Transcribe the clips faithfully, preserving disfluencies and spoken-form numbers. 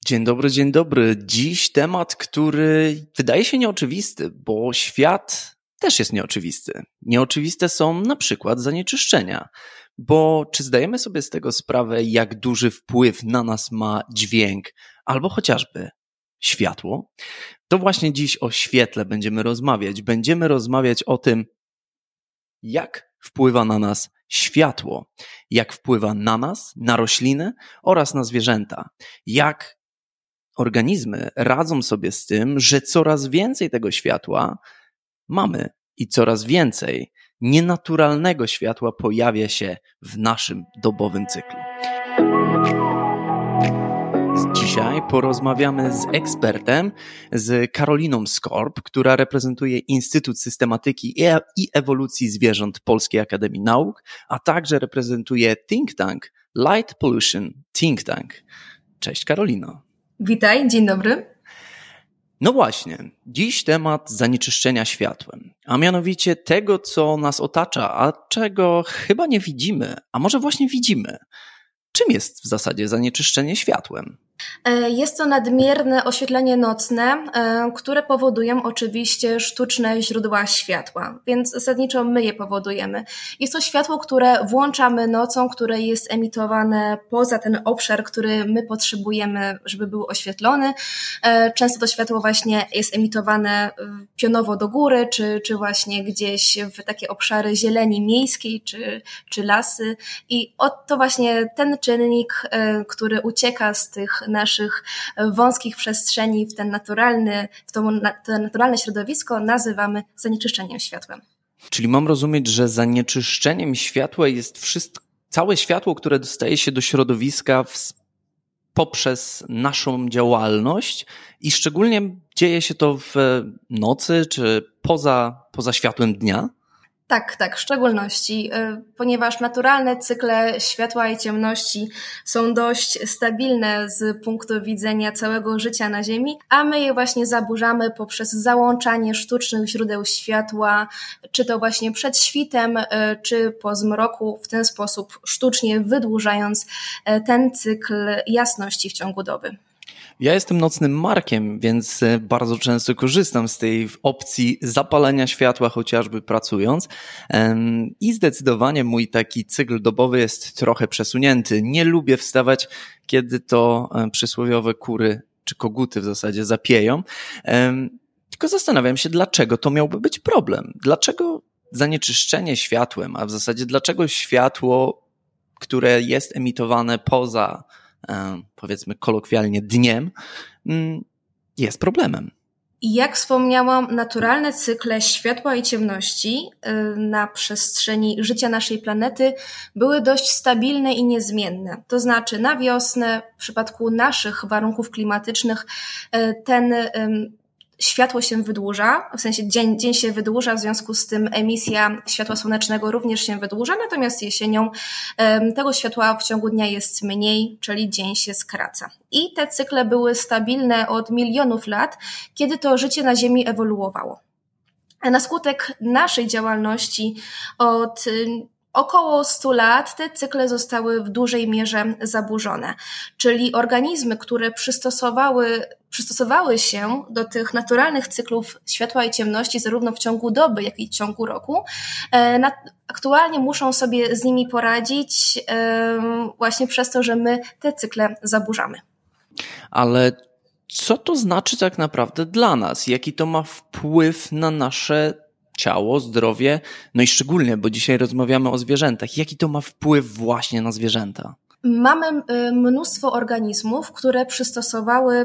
Dzień dobry, dzień dobry. Dziś temat, który wydaje się nieoczywisty, bo świat też jest nieoczywisty. Nieoczywiste są na przykład zanieczyszczenia, bo czy zdajemy sobie z tego sprawę, jak duży wpływ na nas ma dźwięk albo chociażby światło? To właśnie dziś o świetle będziemy rozmawiać. Będziemy rozmawiać o tym, jak wpływa na nas światło, jak wpływa na nas, na rośliny oraz na zwierzęta, jak organizmy radzą sobie z tym, że coraz więcej tego światła mamy i coraz więcej nienaturalnego światła pojawia się w naszym dobowym cyklu. Dzisiaj porozmawiamy z ekspertem, z Karoliną Skorp, która reprezentuje Instytut Systematyki i Ewolucji Zwierząt Polskiej Akademii Nauk, a także reprezentuje think tank Light Pollution Think Tank. Cześć Karolino. Witaj, dzień dobry. No właśnie, dziś temat zanieczyszczenia światłem, a mianowicie tego, co nas otacza, a czego chyba nie widzimy, a może właśnie widzimy. Czym jest w zasadzie zanieczyszczenie światłem? Jest to nadmierne oświetlenie nocne, które powodują oczywiście sztuczne źródła światła, więc zasadniczo my je powodujemy. Jest to światło, które włączamy nocą, które jest emitowane poza ten obszar, który my potrzebujemy, żeby był oświetlony. Często to światło właśnie jest emitowane pionowo do góry, czy, czy właśnie gdzieś w takie obszary zieleni miejskiej, czy, czy lasy. I to właśnie ten czynnik, który ucieka z tych naszych wąskich przestrzeni w ten naturalny, w to, to naturalne środowisko nazywamy zanieczyszczeniem światłem. Czyli mam rozumieć, że zanieczyszczeniem światła jest wszystko, całe światło, które dostaje się do środowiska w, poprzez naszą działalność i szczególnie dzieje się to w nocy czy poza, poza światłem dnia? Tak, tak, w szczególności, ponieważ naturalne cykle światła i ciemności są dość stabilne z punktu widzenia całego życia na Ziemi, a my je właśnie zaburzamy poprzez załączanie sztucznych źródeł światła, czy to właśnie przed świtem, czy po zmroku, w ten sposób sztucznie wydłużając ten cykl jasności w ciągu doby. Ja jestem nocnym markiem, więc bardzo często korzystam z tej opcji zapalenia światła, chociażby pracując. I zdecydowanie mój taki cykl dobowy jest trochę przesunięty. Nie lubię wstawać, kiedy to przysłowiowe kury czy koguty w zasadzie zapieją. Tylko zastanawiam się, dlaczego to miałby być problem. Dlaczego zanieczyszczenie światłem, a w zasadzie dlaczego światło, które jest emitowane poza powiedzmy kolokwialnie dniem, jest problemem. I jak wspomniałam, naturalne cykle światła i ciemności na przestrzeni życia naszej planety były dość stabilne i niezmienne. To znaczy na wiosnę, w przypadku naszych warunków klimatycznych, ten światło się wydłuża, w sensie dzień, dzień się wydłuża, w związku z tym emisja światła słonecznego również się wydłuża, natomiast jesienią um, tego światła w ciągu dnia jest mniej, czyli dzień się skraca. I te cykle były stabilne od milionów lat, kiedy to życie na Ziemi ewoluowało. A na skutek naszej działalności od około stu lat te cykle zostały w dużej mierze zaburzone, czyli organizmy, które przystosowały, przystosowały się do tych naturalnych cyklów światła i ciemności zarówno w ciągu doby, jak i w ciągu roku, na, aktualnie muszą sobie z nimi poradzić właśnie przez to, że my te cykle zaburzamy. Ale co to znaczy tak naprawdę dla nas? Jaki to ma wpływ na nasze ciało, zdrowie, no i szczególnie, bo dzisiaj rozmawiamy o zwierzętach. Jaki to ma wpływ właśnie na zwierzęta? Mamy mnóstwo organizmów, które przystosowały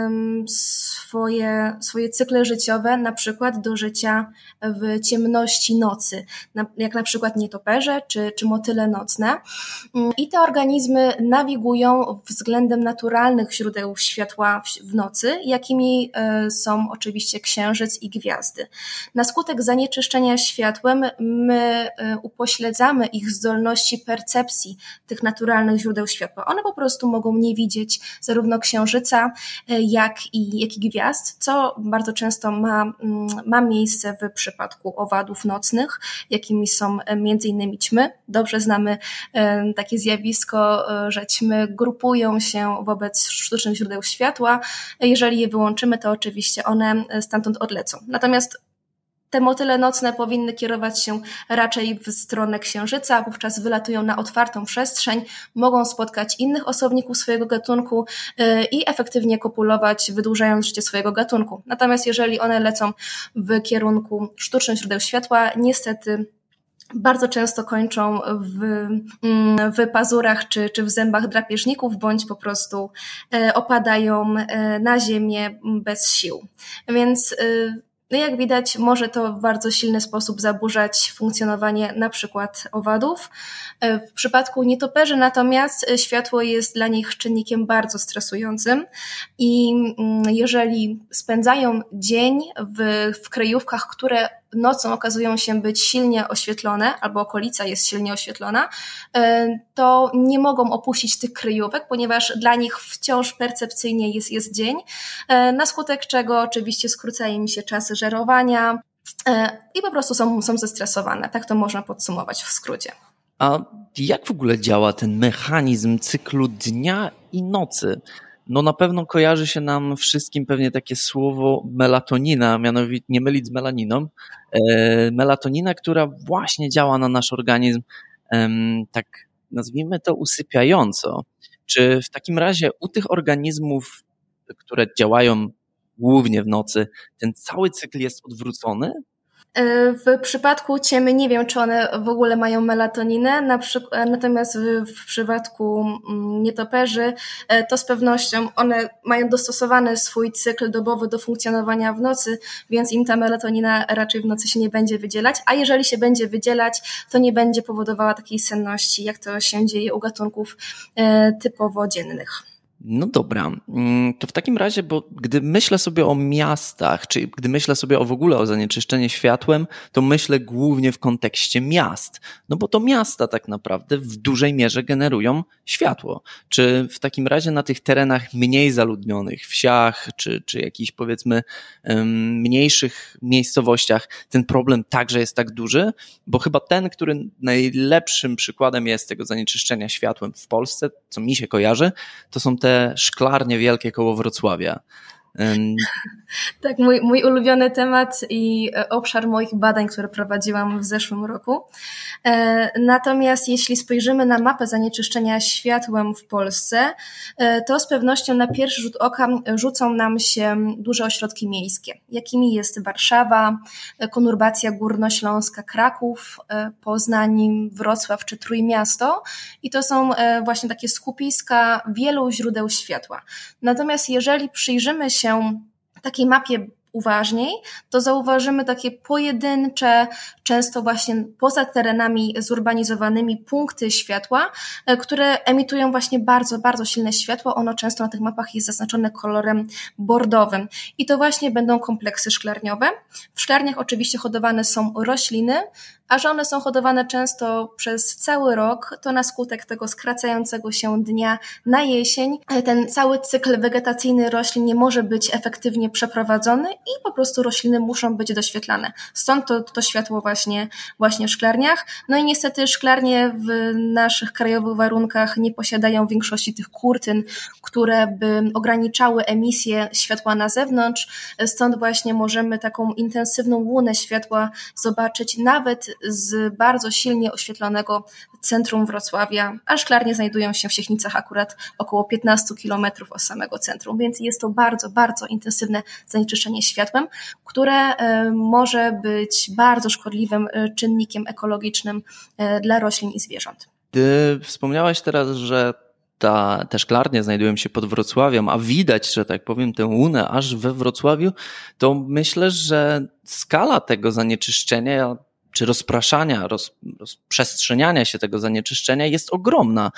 swoje, swoje cykle życiowe na przykład do życia w ciemności nocy, jak na przykład nietoperze czy, czy motyle nocne. I te organizmy nawigują względem naturalnych źródeł światła w nocy, jakimi są oczywiście księżyc i gwiazdy. Na skutek zanieczyszczenia światłem my upośledzamy ich zdolności percepcji tych naturalnych źródeł światła. One po prostu mogą nie widzieć zarówno księżyca, jak i, jak i gwiazd, co bardzo często ma, ma miejsce w przypadku owadów nocnych, jakimi są między innymi ćmy. Dobrze znamy takie zjawisko, że ćmy grupują się wobec sztucznych źródeł światła. Jeżeli je wyłączymy, to oczywiście one stamtąd odlecą. Natomiast te motyle nocne powinny kierować się raczej w stronę księżyca, wówczas wylatują na otwartą przestrzeń, mogą spotkać innych osobników swojego gatunku i efektywnie kopulować, wydłużając życie swojego gatunku. Natomiast jeżeli one lecą w kierunku sztucznych źródeł światła, niestety bardzo często kończą w, w pazurach czy, czy w zębach drapieżników, bądź po prostu opadają na ziemię bez sił. Więc no jak widać, może to w bardzo silny sposób zaburzać funkcjonowanie na przykład owadów. W przypadku nietoperzy natomiast światło jest dla nich czynnikiem bardzo stresującym i jeżeli spędzają dzień w, w kryjówkach, które nocą okazują się być silnie oświetlone, albo okolica jest silnie oświetlona, to nie mogą opuścić tych kryjówek, ponieważ dla nich wciąż percepcyjnie jest, jest dzień, na skutek czego oczywiście skróca im się czas żerowania i po prostu są, są zestresowane. Tak to można podsumować w skrócie. A jak w ogóle działa ten mechanizm cyklu dnia i nocy? No na pewno kojarzy się nam wszystkim pewnie takie słowo melatonina, mianowicie nie mylić z melaniną. E, melatonina, która właśnie działa na nasz organizm em, tak nazwijmy to usypiająco. Czy w takim razie u tych organizmów, które działają głównie w nocy, ten cały cykl jest odwrócony? W przypadku ciemy nie wiem, czy one w ogóle mają melatoninę, na przykład, natomiast w, w przypadku nietoperzy to z pewnością one mają dostosowany swój cykl dobowy do funkcjonowania w nocy, więc im ta melatonina raczej w nocy się nie będzie wydzielać, a jeżeli się będzie wydzielać, to nie będzie powodowała takiej senności, jak to się dzieje u gatunków typowo dziennych. No dobra, to w takim razie, bo gdy myślę sobie o miastach, czy gdy myślę sobie o w ogóle o zanieczyszczeniu światłem, to myślę głównie w kontekście miast, no bo to miasta tak naprawdę w dużej mierze generują światło. Czy w takim razie na tych terenach mniej zaludnionych, wsiach, czy, czy jakichś powiedzmy mniejszych miejscowościach ten problem także jest tak duży? Bo chyba ten, który najlepszym przykładem jest tego zanieczyszczenia światłem w Polsce, co mi się kojarzy, to są te szklarnie wielkie koło Wrocławia. Tak, mój, mój ulubiony temat i obszar moich badań, które prowadziłam w zeszłym roku. Natomiast jeśli spojrzymy na mapę zanieczyszczenia światłem w Polsce, to z pewnością na pierwszy rzut oka rzucą nam się duże ośrodki miejskie, jakimi jest Warszawa, konurbacja górnośląska, Kraków, Poznań, Wrocław czy Trójmiasto i to są właśnie takie skupiska wielu źródeł światła. Natomiast jeżeli przyjrzymy się takiej mapie uważniej, to zauważymy takie pojedyncze, często właśnie poza terenami zurbanizowanymi punkty światła, które emitują właśnie bardzo, bardzo silne światło. Ono często na tych mapach jest zaznaczone kolorem bordowym. I to właśnie będą kompleksy szklarniowe. W szklarniach oczywiście hodowane są rośliny, a że one są hodowane często przez cały rok, to na skutek tego skracającego się dnia na jesień ten cały cykl wegetacyjny roślin nie może być efektywnie przeprowadzony i po prostu rośliny muszą być doświetlane. Stąd to, to światło właśnie, właśnie w szklarniach. No i niestety szklarnie w naszych krajowych warunkach nie posiadają większości tych kurtyn, które by ograniczały emisję światła na zewnątrz. Stąd właśnie możemy taką intensywną łunę światła zobaczyć nawet z bardzo silnie oświetlonego centrum Wrocławia, a szklarnie znajdują się w Siechnicach akurat około piętnaście kilometrów od samego centrum, więc jest to bardzo, bardzo intensywne zanieczyszczenie światłem, które może być bardzo szkodliwym czynnikiem ekologicznym dla roślin i zwierząt. Ty wspomniałaś teraz, że ta, te szklarnie znajdują się pod Wrocławiem, a widać, że tak powiem, tę łunę aż we Wrocławiu, to myślę, że skala tego zanieczyszczenia czy rozpraszania, roz, rozprzestrzeniania się tego zanieczyszczenia jest ogromna.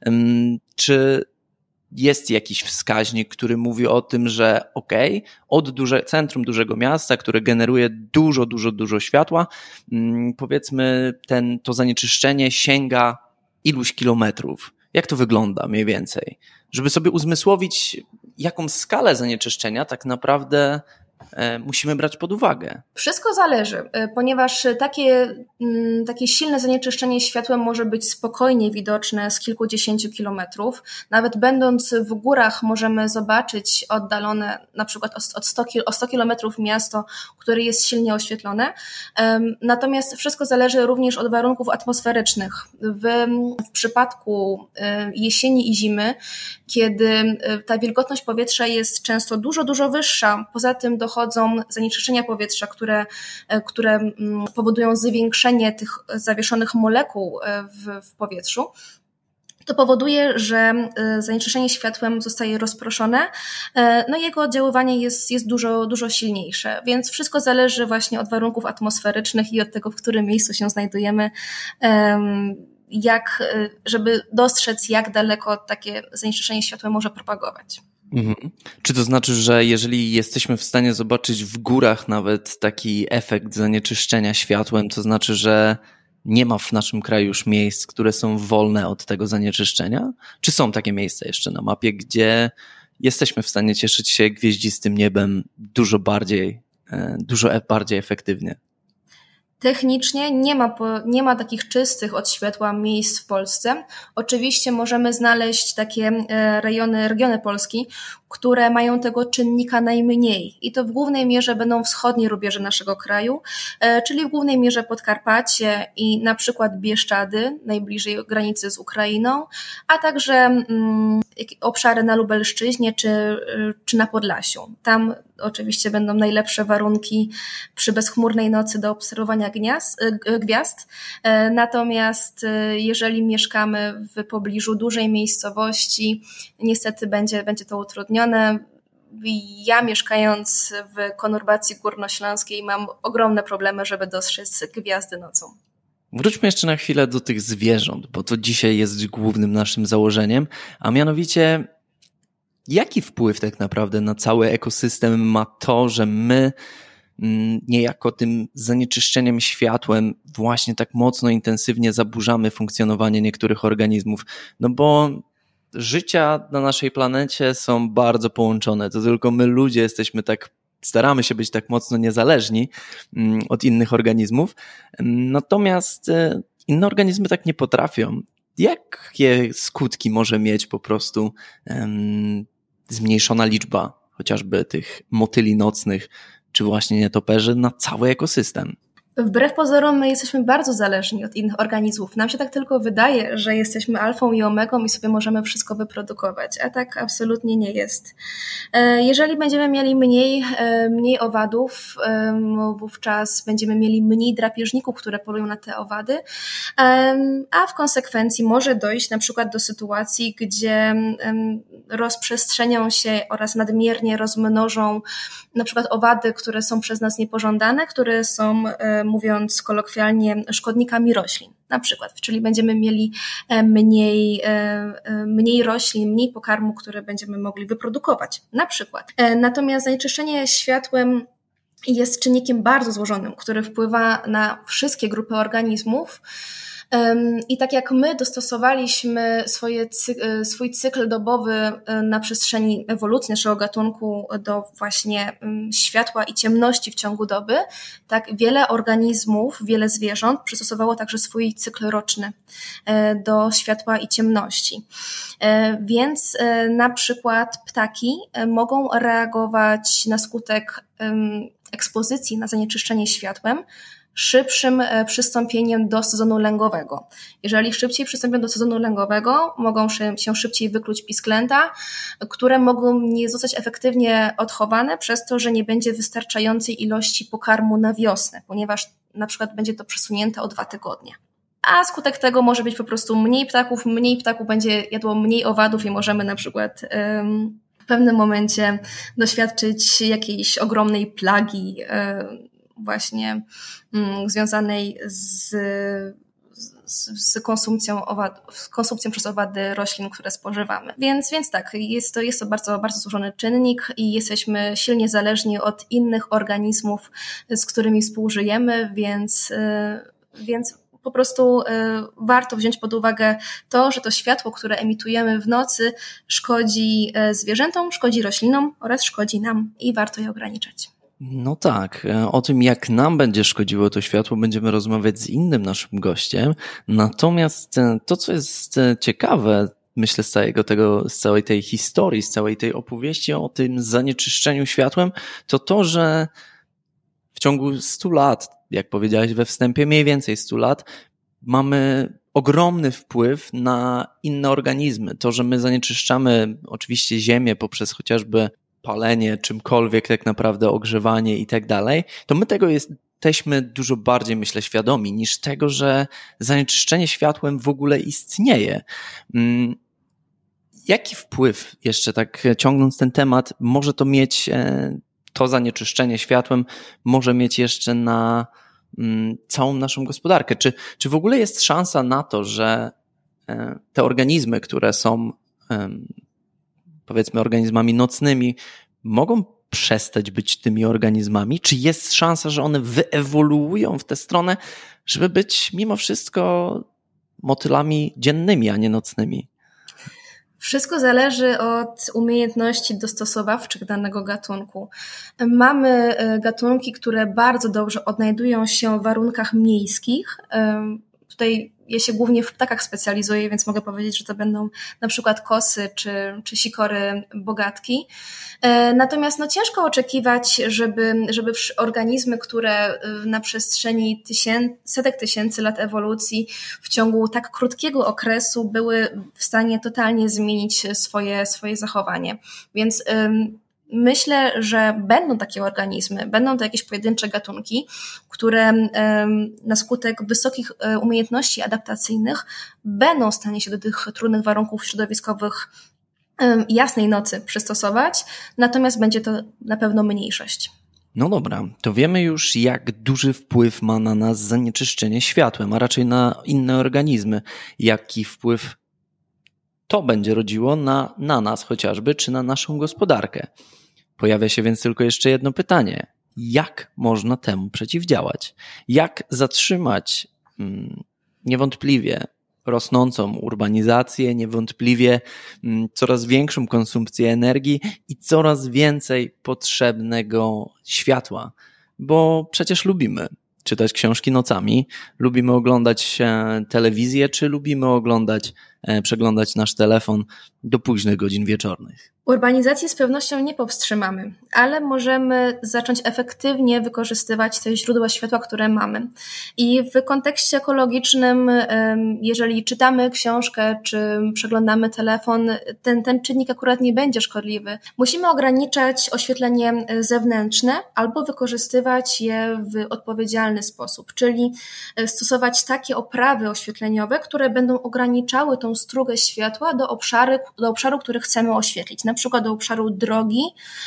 Czy jest jakiś wskaźnik, który mówi o tym, że okej, okay, od duże, centrum dużego miasta, które generuje dużo, dużo, dużo światła, powiedzmy ten, to zanieczyszczenie sięga iluś kilometrów. Jak to wygląda mniej więcej? Żeby sobie uzmysłowić, jaką skalę zanieczyszczenia tak naprawdę musimy brać pod uwagę. Wszystko zależy, ponieważ takie, takie silne zanieczyszczenie światłem może być spokojnie widoczne z kilkudziesięciu kilometrów. Nawet będąc w górach możemy zobaczyć oddalone na przykład o sto kilometrów miasto, które jest silnie oświetlone. Natomiast wszystko zależy również od warunków atmosferycznych. W, w przypadku jesieni i zimy, kiedy ta wilgotność powietrza jest często dużo, dużo wyższa, poza tym dochodzą zanieczyszczenia powietrza, które, które powodują zwiększenie tych zawieszonych molekuł w, w powietrzu, to powoduje, że zanieczyszczenie światłem zostaje rozproszone, no i jego oddziaływanie jest, jest dużo, dużo silniejsze, więc wszystko zależy właśnie od warunków atmosferycznych i od tego, w którym miejscu się znajdujemy, jak, żeby dostrzec, jak daleko takie zanieczyszczenie światłem może propagować. Mhm. Czy to znaczy, że jeżeli jesteśmy w stanie zobaczyć w górach nawet taki efekt zanieczyszczenia światłem, to znaczy, że nie ma w naszym kraju już miejsc, które są wolne od tego zanieczyszczenia? Czy są takie miejsca jeszcze na mapie, gdzie jesteśmy w stanie cieszyć się gwieździstym niebem dużo bardziej, dużo bardziej efektywnie? Technicznie nie ma, nie ma takich czystych od światła miejsc w Polsce. Oczywiście możemy znaleźć takie rejony, regiony Polski, które mają tego czynnika najmniej. I to w głównej mierze będą wschodnie rubieże naszego kraju, czyli w głównej mierze Podkarpacie i na przykład Bieszczady, najbliżej granicy z Ukrainą, a także mm, obszary na Lubelszczyźnie czy, czy na Podlasiu. Tam oczywiście będą najlepsze warunki przy bezchmurnej nocy do obserwowania gniazd, gwiazd. Natomiast jeżeli mieszkamy w pobliżu dużej miejscowości, niestety będzie, będzie to utrudnione. Ja mieszkając w konurbacji górnośląskiej mam ogromne problemy, żeby dostrzec gwiazdy nocą. Wróćmy jeszcze na chwilę do tych zwierząt, bo to dzisiaj jest głównym naszym założeniem, a mianowicie jaki wpływ tak naprawdę na cały ekosystem ma to, że my niejako tym zanieczyszczeniem światłem właśnie tak mocno, intensywnie zaburzamy funkcjonowanie niektórych organizmów, no bo życia na naszej planecie są bardzo połączone, to tylko my ludzie jesteśmy tak, staramy się być tak mocno niezależni od innych organizmów, natomiast inne organizmy tak nie potrafią. Jakie skutki może mieć po prostu um, zmniejszona liczba chociażby tych motyli nocnych, czy właśnie nietoperzy na cały ekosystem? Wbrew pozorom my jesteśmy bardzo zależni od innych organizmów. Nam się tak tylko wydaje, że jesteśmy alfą i omegą i sobie możemy wszystko wyprodukować, a tak absolutnie nie jest. Jeżeli będziemy mieli mniej, mniej owadów, wówczas będziemy mieli mniej drapieżników, które polują na te owady, a w konsekwencji może dojść na przykład do sytuacji, gdzie rozprzestrzenią się oraz nadmiernie rozmnożą na przykład owady, które są przez nas niepożądane, które są, mówiąc kolokwialnie, szkodnikami roślin. Na przykład, czyli będziemy mieli mniej, mniej roślin, mniej pokarmu, które będziemy mogli wyprodukować. Na przykład. Natomiast zanieczyszczenie światłem jest czynnikiem bardzo złożonym, który wpływa na wszystkie grupy organizmów. I tak jak my dostosowaliśmy swoje, swój cykl dobowy na przestrzeni ewolucji naszego gatunku do właśnie światła i ciemności w ciągu doby, tak wiele organizmów, wiele zwierząt przystosowało także swój cykl roczny do światła i ciemności. Więc na przykład ptaki mogą reagować na skutek ekspozycji na zanieczyszczenie światłem szybszym przystąpieniem do sezonu lęgowego. Jeżeli szybciej przystąpią do sezonu lęgowego, mogą się szybciej wykluć pisklęta, które mogą nie zostać efektywnie odchowane przez to, że nie będzie wystarczającej ilości pokarmu na wiosnę, ponieważ na przykład będzie to przesunięte o dwa tygodnie. A skutek tego może być po prostu mniej ptaków, mniej ptaków będzie jadło mniej owadów i możemy na przykład um, w pewnym momencie doświadczyć jakiejś ogromnej plagi um, właśnie um, związanej z, z, z konsumpcją owadów, z konsumpcją przez owady roślin, które spożywamy. Więc, więc tak, jest to, jest to bardzo, bardzo złożony czynnik i jesteśmy silnie zależni od innych organizmów, z którymi współżyjemy, więc, więc po prostu warto wziąć pod uwagę to, że to światło, które emitujemy w nocy, szkodzi zwierzętom, szkodzi roślinom oraz szkodzi nam i warto je ograniczać. No tak, o tym jak nam będzie szkodziło to światło będziemy rozmawiać z innym naszym gościem, natomiast to, co jest ciekawe, myślę z całego tego, z całej tej historii, z całej tej opowieści o tym zanieczyszczeniu światłem, to to, że w ciągu stu lat, jak powiedziałeś we wstępie, mniej więcej stu lat, mamy ogromny wpływ na inne organizmy. To, że my zanieczyszczamy oczywiście ziemię poprzez chociażby palenie, czymkolwiek tak naprawdę, ogrzewanie i tak dalej, to my tego jesteśmy dużo bardziej, myślę, świadomi niż tego, że zanieczyszczenie światłem w ogóle istnieje. Jaki wpływ, jeszcze tak ciągnąc ten temat, może to mieć, to zanieczyszczenie światłem może mieć jeszcze na całą naszą gospodarkę? Czy, czy w ogóle jest szansa na to, że te organizmy, które są powiedzmy organizmami nocnymi, mogą przestać być tymi organizmami? Czy jest szansa, że one wyewoluują w tę stronę, żeby być mimo wszystko motylami dziennymi, a nie nocnymi? Wszystko zależy od umiejętności dostosowawczych danego gatunku. Mamy gatunki, które bardzo dobrze odnajdują się w warunkach miejskich. Tutaj ja się głównie w ptakach specjalizuję, więc mogę powiedzieć, że to będą na przykład kosy czy, czy sikory bogatki. Natomiast no, ciężko oczekiwać, żeby, żeby organizmy, które na przestrzeni tysięcy, setek tysięcy lat ewolucji w ciągu tak krótkiego okresu były w stanie totalnie zmienić swoje, swoje zachowanie. Więc myślę, że będą takie organizmy, będą to jakieś pojedyncze gatunki, które na skutek wysokich umiejętności adaptacyjnych będą w stanie się do tych trudnych warunków środowiskowych jasnej nocy przystosować, natomiast będzie to na pewno mniejszość. No dobra, to wiemy już, jak duży wpływ ma na nas zanieczyszczenie światłem, a raczej na inne organizmy. Jaki wpływ to będzie rodziło na, na nas chociażby, czy na naszą gospodarkę. Pojawia się więc tylko jeszcze jedno pytanie. Jak można temu przeciwdziałać? Jak zatrzymać hmm, niewątpliwie rosnącą urbanizację, niewątpliwie hmm, coraz większą konsumpcję energii i coraz więcej potrzebnego światła? Bo przecież lubimy czytać książki nocami, lubimy oglądać telewizję, czy lubimy oglądać, przeglądać nasz telefon do późnych godzin wieczornych. Urbanizacji z pewnością nie powstrzymamy, ale możemy zacząć efektywnie wykorzystywać te źródła światła, które mamy. I w kontekście ekologicznym, jeżeli czytamy książkę czy przeglądamy telefon, ten, ten czynnik akurat nie będzie szkodliwy. Musimy ograniczać oświetlenie zewnętrzne albo wykorzystywać je w odpowiedzialny sposób, czyli stosować takie oprawy oświetleniowe, które będą ograniczały tą strugę światła do obszaru, do obszaru, który chcemy oświetlić. Na przykład do obszaru drogi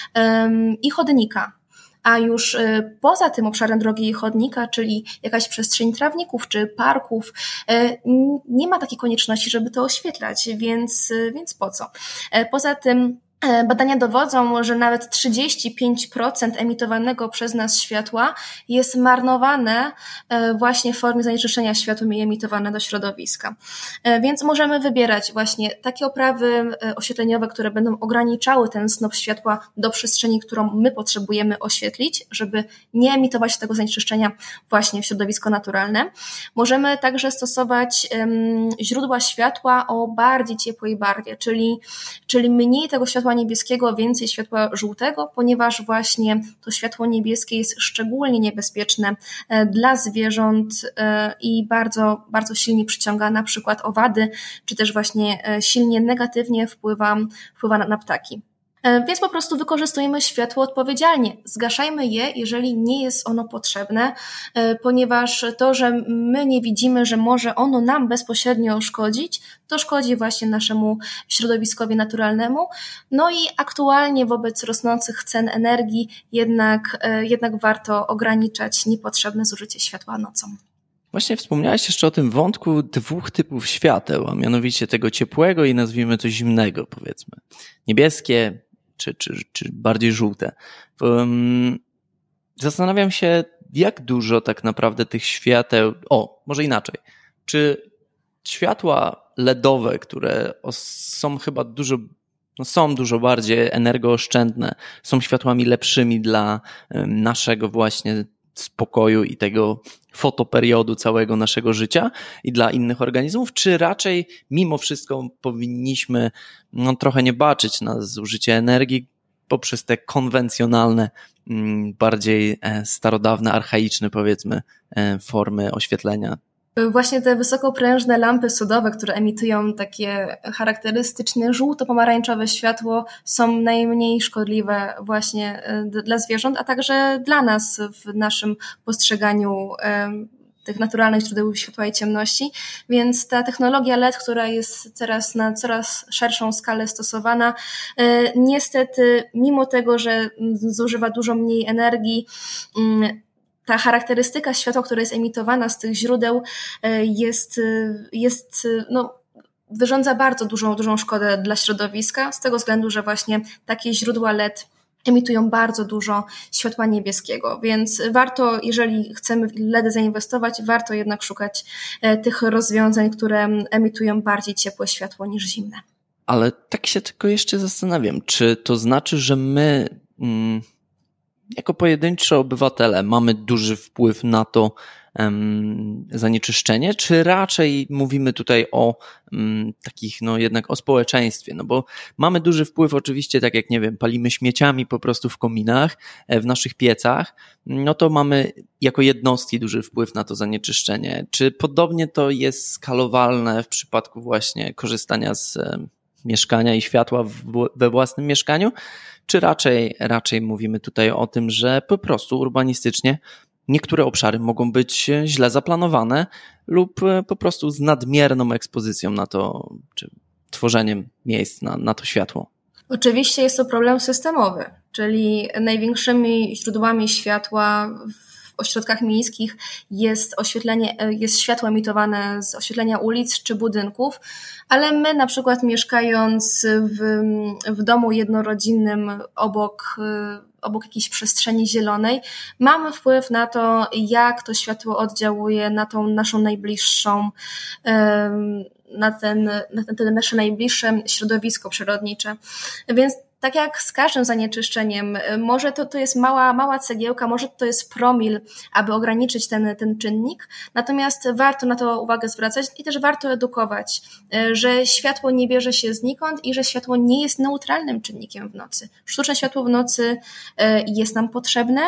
ym, i chodnika. A już y, poza tym obszarem drogi i chodnika, czyli jakaś przestrzeń trawników czy parków, y, nie ma takiej konieczności, żeby to oświetlać, więc, y, więc po co? Y, poza tym badania dowodzą, że nawet trzydzieści pięć procent emitowanego przez nas światła jest marnowane właśnie w formie zanieczyszczenia światłem i emitowane do środowiska. Więc możemy wybierać właśnie takie oprawy oświetleniowe, które będą ograniczały ten snop światła do przestrzeni, którą my potrzebujemy oświetlić, żeby nie emitować tego zanieczyszczenia właśnie w środowisko naturalne. Możemy także stosować um, źródła światła o bardziej ciepłej barwie, czyli, czyli mniej tego światła niebieskiego, więcej światła żółtego, ponieważ właśnie to światło niebieskie jest szczególnie niebezpieczne dla zwierząt i bardzo, bardzo silnie przyciąga na przykład owady, czy też właśnie silnie negatywnie wpływa, wpływa na, na ptaki. Więc po prostu wykorzystujemy światło odpowiedzialnie. Zgaszajmy je, jeżeli nie jest ono potrzebne, ponieważ to, że my nie widzimy, że może ono nam bezpośrednio szkodzić, to szkodzi właśnie naszemu środowiskowi naturalnemu. No i aktualnie wobec rosnących cen energii jednak, jednak warto ograniczać niepotrzebne zużycie światła nocą. Właśnie wspomniałeś jeszcze o tym wątku dwóch typów świateł, a mianowicie tego ciepłego i nazwijmy to zimnego, powiedzmy. Niebieskie czy, czy, czy bardziej żółte. Zastanawiam się, jak dużo tak naprawdę tych świateł... O, może inaczej. czy światła L E D-owe, które są chyba dużo, no są dużo bardziej energooszczędne, są światłami lepszymi dla naszego właśnie spokoju i tego fotoperiodu całego naszego życia i dla innych organizmów, czy raczej mimo wszystko powinniśmy no, trochę nie baczyć na zużycie energii poprzez te konwencjonalne, bardziej starodawne, archaiczne powiedzmy formy oświetlenia? Właśnie te wysokoprężne lampy sodowe, które emitują takie charakterystyczne żółto-pomarańczowe światło, są najmniej szkodliwe właśnie dla zwierząt, a także dla nas w naszym postrzeganiu tych naturalnych źródeł światła i ciemności, więc ta technologia L E D, która jest teraz na coraz szerszą skalę stosowana, niestety mimo tego, że zużywa dużo mniej energii, ta charakterystyka światła, która jest emitowana z tych źródeł jest, jest no, wyrządza bardzo dużą, dużą szkodę dla środowiska z tego względu, że właśnie takie źródła L E D emitują bardzo dużo światła niebieskiego, więc warto, jeżeli chcemy w L E D zainwestować, warto jednak szukać tych rozwiązań, które emitują bardziej ciepłe światło niż zimne. Ale tak się tylko jeszcze zastanawiam, czy to znaczy, że my mm, jako pojedyncze obywatele mamy duży wpływ na to um, zanieczyszczenie, czy raczej mówimy tutaj o um, takich, no jednak o społeczeństwie, no bo mamy duży wpływ oczywiście, tak jak nie wiem, palimy śmieciami po prostu w kominach, w naszych piecach, no to mamy jako jednostki duży wpływ na to zanieczyszczenie. Czy podobnie to jest skalowalne w przypadku właśnie korzystania z um, mieszkania i światła w, we własnym mieszkaniu? Czy raczej, raczej mówimy tutaj o tym, że po prostu urbanistycznie niektóre obszary mogą być źle zaplanowane lub po prostu z nadmierną ekspozycją na to, czy tworzeniem miejsc na, na to światło? Oczywiście jest to problem systemowy, czyli największymi źródłami światła w ośrodkach miejskich jest oświetlenie, jest światło emitowane z oświetlenia ulic czy budynków, ale my na przykład mieszkając w, w domu jednorodzinnym obok, obok jakiejś przestrzeni zielonej, mamy wpływ na to, jak to światło oddziałuje na tą naszą najbliższą, na ten, na ten, ten nasze najbliższe środowisko przyrodnicze. Więc tak jak z każdym zanieczyszczeniem, może to, to jest mała, mała cegiełka, może to jest promil, aby ograniczyć ten, ten czynnik, natomiast warto na to uwagę zwracać i też warto edukować, że światło nie bierze się znikąd i że światło nie jest neutralnym czynnikiem w nocy. Sztuczne światło w nocy jest nam potrzebne,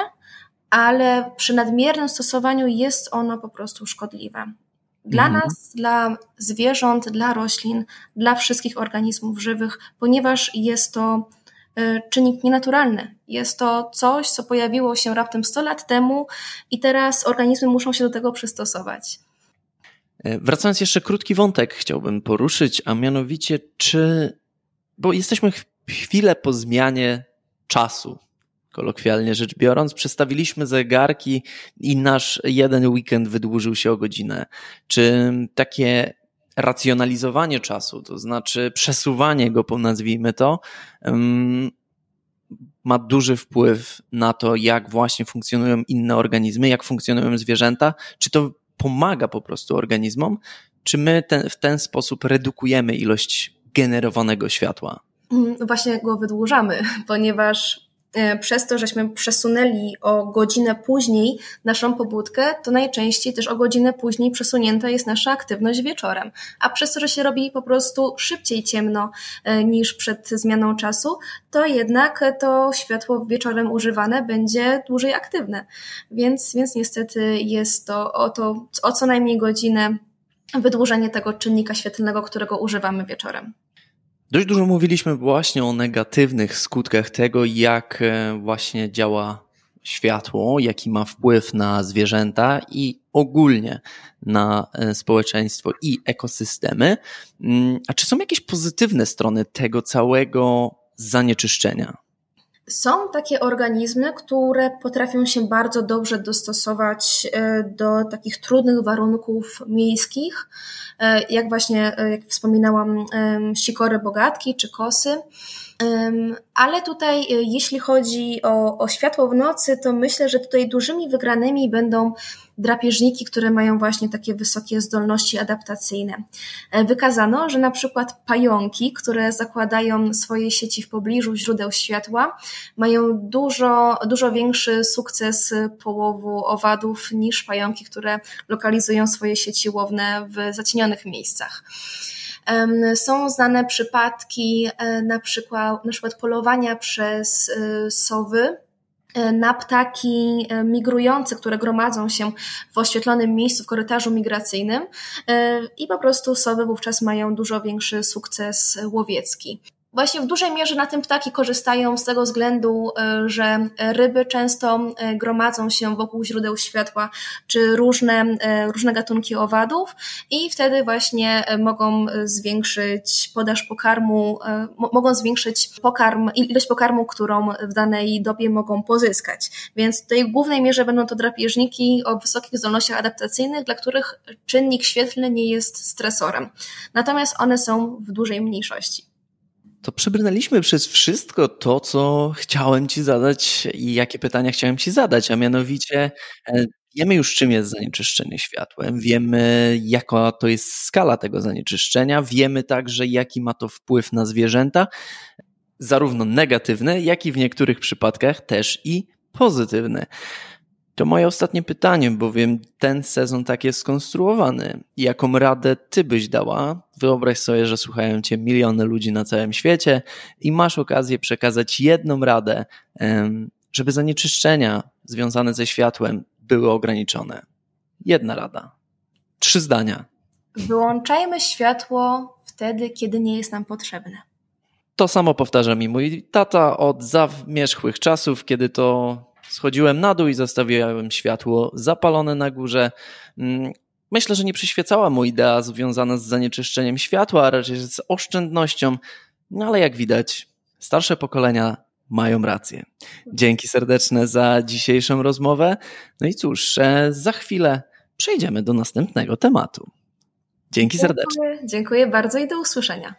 ale przy nadmiernym stosowaniu jest ono po prostu szkodliwe. Dla mhm. nas, dla zwierząt, dla roślin, dla wszystkich organizmów żywych, ponieważ jest to czynnik nienaturalny. Jest to coś, co pojawiło się raptem sto lat temu i teraz organizmy muszą się do tego przystosować. Wracając jeszcze krótki wątek chciałbym poruszyć, a mianowicie czy, bo jesteśmy chwilę po zmianie czasu, kolokwialnie rzecz biorąc, przestawiliśmy zegarki i nasz jeden weekend wydłużył się o godzinę. Czy takie racjonalizowanie czasu, to znaczy przesuwanie go, nazwijmy to, um, ma duży wpływ na to, jak właśnie funkcjonują inne organizmy, jak funkcjonują zwierzęta? Czy to pomaga po prostu organizmom? Czy my ten, w ten sposób redukujemy ilość generowanego światła? Właśnie go wydłużamy, ponieważ przez to, żeśmy przesunęli o godzinę później naszą pobudkę, to najczęściej też o godzinę później przesunięta jest nasza aktywność wieczorem. A przez to, że się robi po prostu szybciej ciemno niż przed zmianą czasu, to jednak to światło wieczorem używane będzie dłużej aktywne. Więc, więc niestety jest to o, to o co najmniej godzinę wydłużenie tego czynnika świetlnego, którego używamy wieczorem. Dość dużo mówiliśmy właśnie o negatywnych skutkach tego, jak właśnie działa światło, jaki ma wpływ na zwierzęta i ogólnie na społeczeństwo i ekosystemy. A czy są jakieś pozytywne strony tego całego zanieczyszczenia? Są takie organizmy, które potrafią się bardzo dobrze dostosować do takich trudnych warunków miejskich, jak właśnie, jak wspominałam, sikory bogatki czy kosy. Ale tutaj, jeśli chodzi o, o światło w nocy, to myślę, że tutaj dużymi wygranymi będą drapieżniki, które mają właśnie takie wysokie zdolności adaptacyjne. Wykazano, że na przykład pająki, które zakładają swoje sieci w pobliżu źródeł światła, mają dużo, dużo większy sukces połowu owadów niż pająki, które lokalizują swoje sieci łowne w zacienionych miejscach. Są znane przypadki na przykład, na przykład polowania przez sowy na ptaki migrujące, które gromadzą się w oświetlonym miejscu w korytarzu migracyjnym i po prostu sowy wówczas mają dużo większy sukces łowiecki. Właśnie w dużej mierze na tym ptaki korzystają z tego względu, że ryby często gromadzą się wokół źródeł światła, czy różne, różne gatunki owadów i wtedy właśnie mogą zwiększyć podaż pokarmu, mogą zwiększyć pokarm, ilość pokarmu, którą w danej dobie mogą pozyskać. Więc tutaj w głównej mierze będą to drapieżniki o wysokich zdolnościach adaptacyjnych, dla których czynnik świetlny nie jest stresorem. Natomiast one są w dużej mniejszości. To przebrnęliśmy przez wszystko to, co chciałem Ci zadać i jakie pytania chciałem Ci zadać, a mianowicie wiemy już, czym jest zanieczyszczenie światłem, wiemy, jaka to jest skala tego zanieczyszczenia, wiemy także, jaki ma to wpływ na zwierzęta, zarówno negatywny, jak i w niektórych przypadkach też i pozytywny. To moje ostatnie pytanie, bowiem ten sezon tak jest skonstruowany. Jaką radę Ty byś dała? Wyobraź sobie, że słuchają Cię miliony ludzi na całym świecie i masz okazję przekazać jedną radę, żeby zanieczyszczenia związane ze światłem były ograniczone. Jedna rada. Trzy zdania. Wyłączajmy światło wtedy, kiedy nie jest nam potrzebne. To samo powtarza mi mój tata od zamierzchłych czasów, kiedy to schodziłem na dół i zostawiałem światło zapalone na górze. Myślę, że nie przyświecała mu idea związana z zanieczyszczeniem światła, a raczej z oszczędnością, no ale jak widać, starsze pokolenia mają rację. Dzięki serdeczne za dzisiejszą rozmowę. No i cóż, za chwilę przejdziemy do następnego tematu. Dzięki serdecznie. Dziękuję, dziękuję bardzo i do usłyszenia.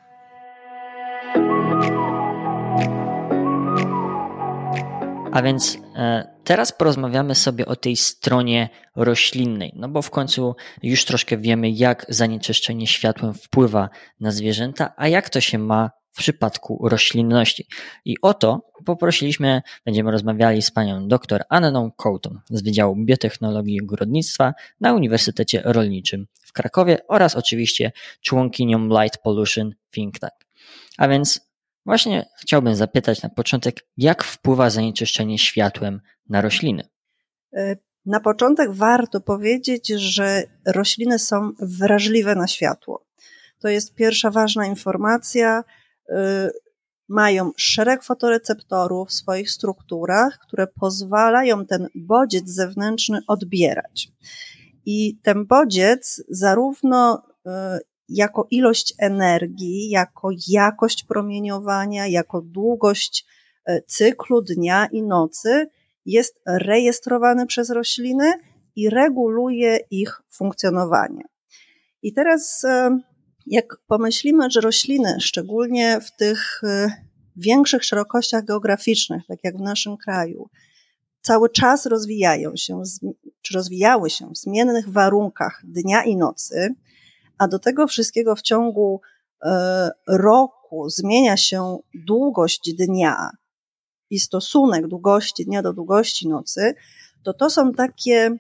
A więc e, teraz porozmawiamy sobie o tej stronie roślinnej, no bo w końcu już troszkę wiemy, jak zanieczyszczenie światłem wpływa na zwierzęta, a jak to się ma w przypadku roślinności. I o to poprosiliśmy, będziemy rozmawiali z panią dr Anną Kołton z Wydziału Biotechnologii i Ogrodnictwa na Uniwersytecie Rolniczym w Krakowie oraz oczywiście członkinią Light Pollution Think Tank. A więc właśnie chciałbym zapytać na początek, jak wpływa zanieczyszczenie światłem na rośliny? Na początek warto powiedzieć, że rośliny są wrażliwe na światło. To jest pierwsza ważna informacja. Mają szereg fotoreceptorów w swoich strukturach, które pozwalają ten bodziec zewnętrzny odbierać. I ten bodziec zarówno jako ilość energii, jako jakość promieniowania, jako długość cyklu dnia i nocy jest rejestrowany przez rośliny i reguluje ich funkcjonowanie. I teraz jak pomyślimy, że rośliny, szczególnie w tych większych szerokościach geograficznych, tak jak w naszym kraju, cały czas rozwijają się, czy rozwijały się w zmiennych warunkach dnia i nocy, a do tego wszystkiego w ciągu roku zmienia się długość dnia i stosunek długości dnia do długości nocy, to to są takie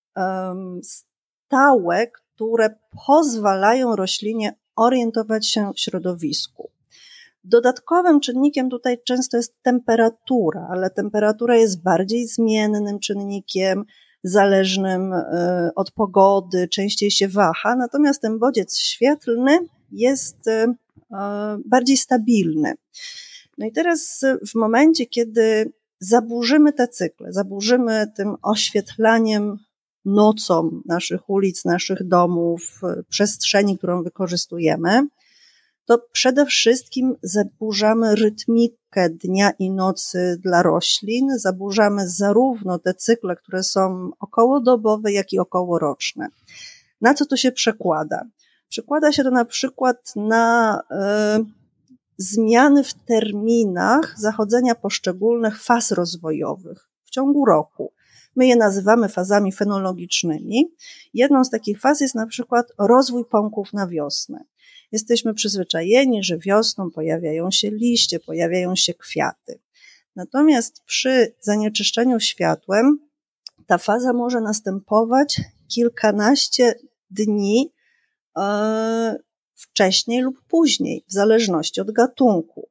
stałe, które pozwalają roślinie orientować się w środowisku. Dodatkowym czynnikiem tutaj często jest temperatura, ale temperatura jest bardziej zmiennym czynnikiem, zależnym od pogody, częściej się waha, natomiast ten bodziec świetlny jest bardziej stabilny. No i teraz w momencie, kiedy zaburzymy te cykle, zaburzymy tym oświetlaniem nocą naszych ulic, naszych domów, przestrzeni, którą wykorzystujemy, to przede wszystkim zaburzamy rytmikę dnia i nocy dla roślin, zaburzamy zarówno te cykle, które są okołodobowe, jak i okołoroczne. Na co to się przekłada? Przekłada się to na przykład na y, zmiany w terminach zachodzenia poszczególnych faz rozwojowych w ciągu roku. My je nazywamy fazami fenologicznymi. Jedną z takich faz jest na przykład rozwój pąków na wiosnę. Jesteśmy przyzwyczajeni, że wiosną pojawiają się liście, pojawiają się kwiaty. Natomiast przy zanieczyszczeniu światłem ta faza może następować kilkanaście dni e, wcześniej lub później, w zależności od gatunku.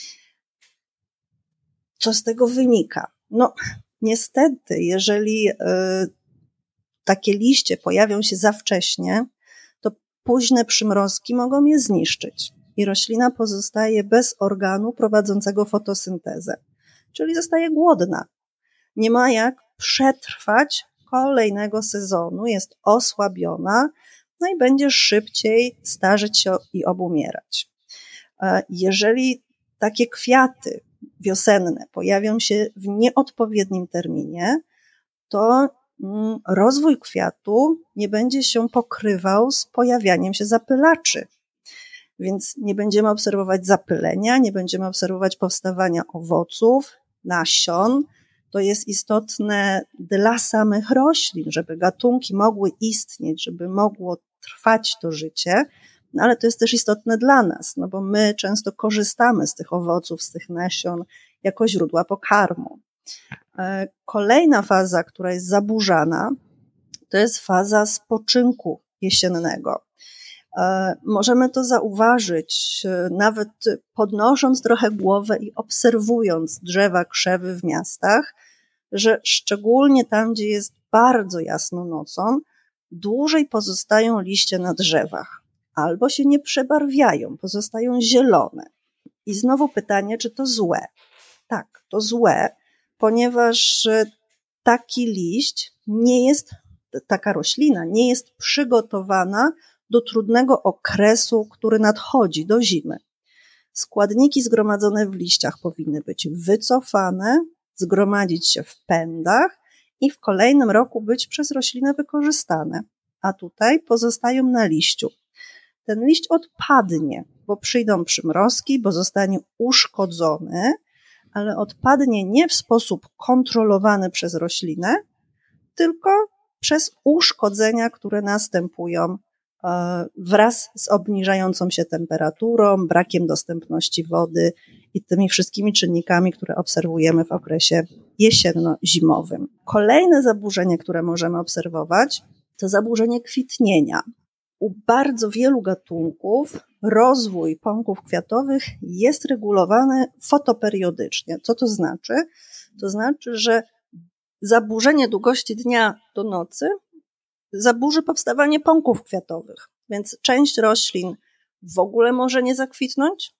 Co z tego wynika? No, niestety, jeżeli y, takie liście pojawią się za wcześnie, to późne przymrozki mogą je zniszczyć i roślina pozostaje bez organu prowadzącego fotosyntezę, czyli zostaje głodna. Nie ma jak przetrwać kolejnego sezonu, jest osłabiona, no i będzie szybciej starzeć się i obumierać. Jeżeli takie kwiaty wiosenne pojawią się w nieodpowiednim terminie, to rozwój kwiatu nie będzie się pokrywał z pojawianiem się zapylaczy. Więc nie będziemy obserwować zapylenia, nie będziemy obserwować powstawania owoców, nasion. To jest istotne dla samych roślin, żeby gatunki mogły istnieć, żeby mogło trwać to życie, no ale to jest też istotne dla nas, no bo my często korzystamy z tych owoców, z tych nasion jako źródła pokarmu. Kolejna faza, która jest zaburzana, to jest faza spoczynku jesiennego. Możemy to zauważyć nawet podnosząc trochę głowę i obserwując drzewa, krzewy w miastach, że szczególnie tam, gdzie jest bardzo jasno nocą, dłużej pozostają liście na drzewach albo się nie przebarwiają, pozostają zielone. I znowu pytanie, czy to złe? Tak, to złe, ponieważ taki liść nie jest, taka roślina nie jest przygotowana do trudnego okresu, który nadchodzi, do zimy. Składniki zgromadzone w liściach powinny być wycofane, zgromadzić się w pędach i w kolejnym roku być przez roślinę wykorzystane, a tutaj pozostają na liściu. Ten liść odpadnie, bo przyjdą przymrozki, bo zostanie uszkodzony, ale odpadnie nie w sposób kontrolowany przez roślinę, tylko przez uszkodzenia, które następują wraz z obniżającą się temperaturą, brakiem dostępności wody i tymi wszystkimi czynnikami, które obserwujemy w okresie jesienno-zimowym. Kolejne zaburzenie, które możemy obserwować, to zaburzenie kwitnienia. U bardzo wielu gatunków rozwój pąków kwiatowych jest regulowany fotoperiodycznie. Co to znaczy? To znaczy, że zaburzenie długości dnia do nocy zaburzy powstawanie pąków kwiatowych, więc część roślin w ogóle może nie zakwitnąć,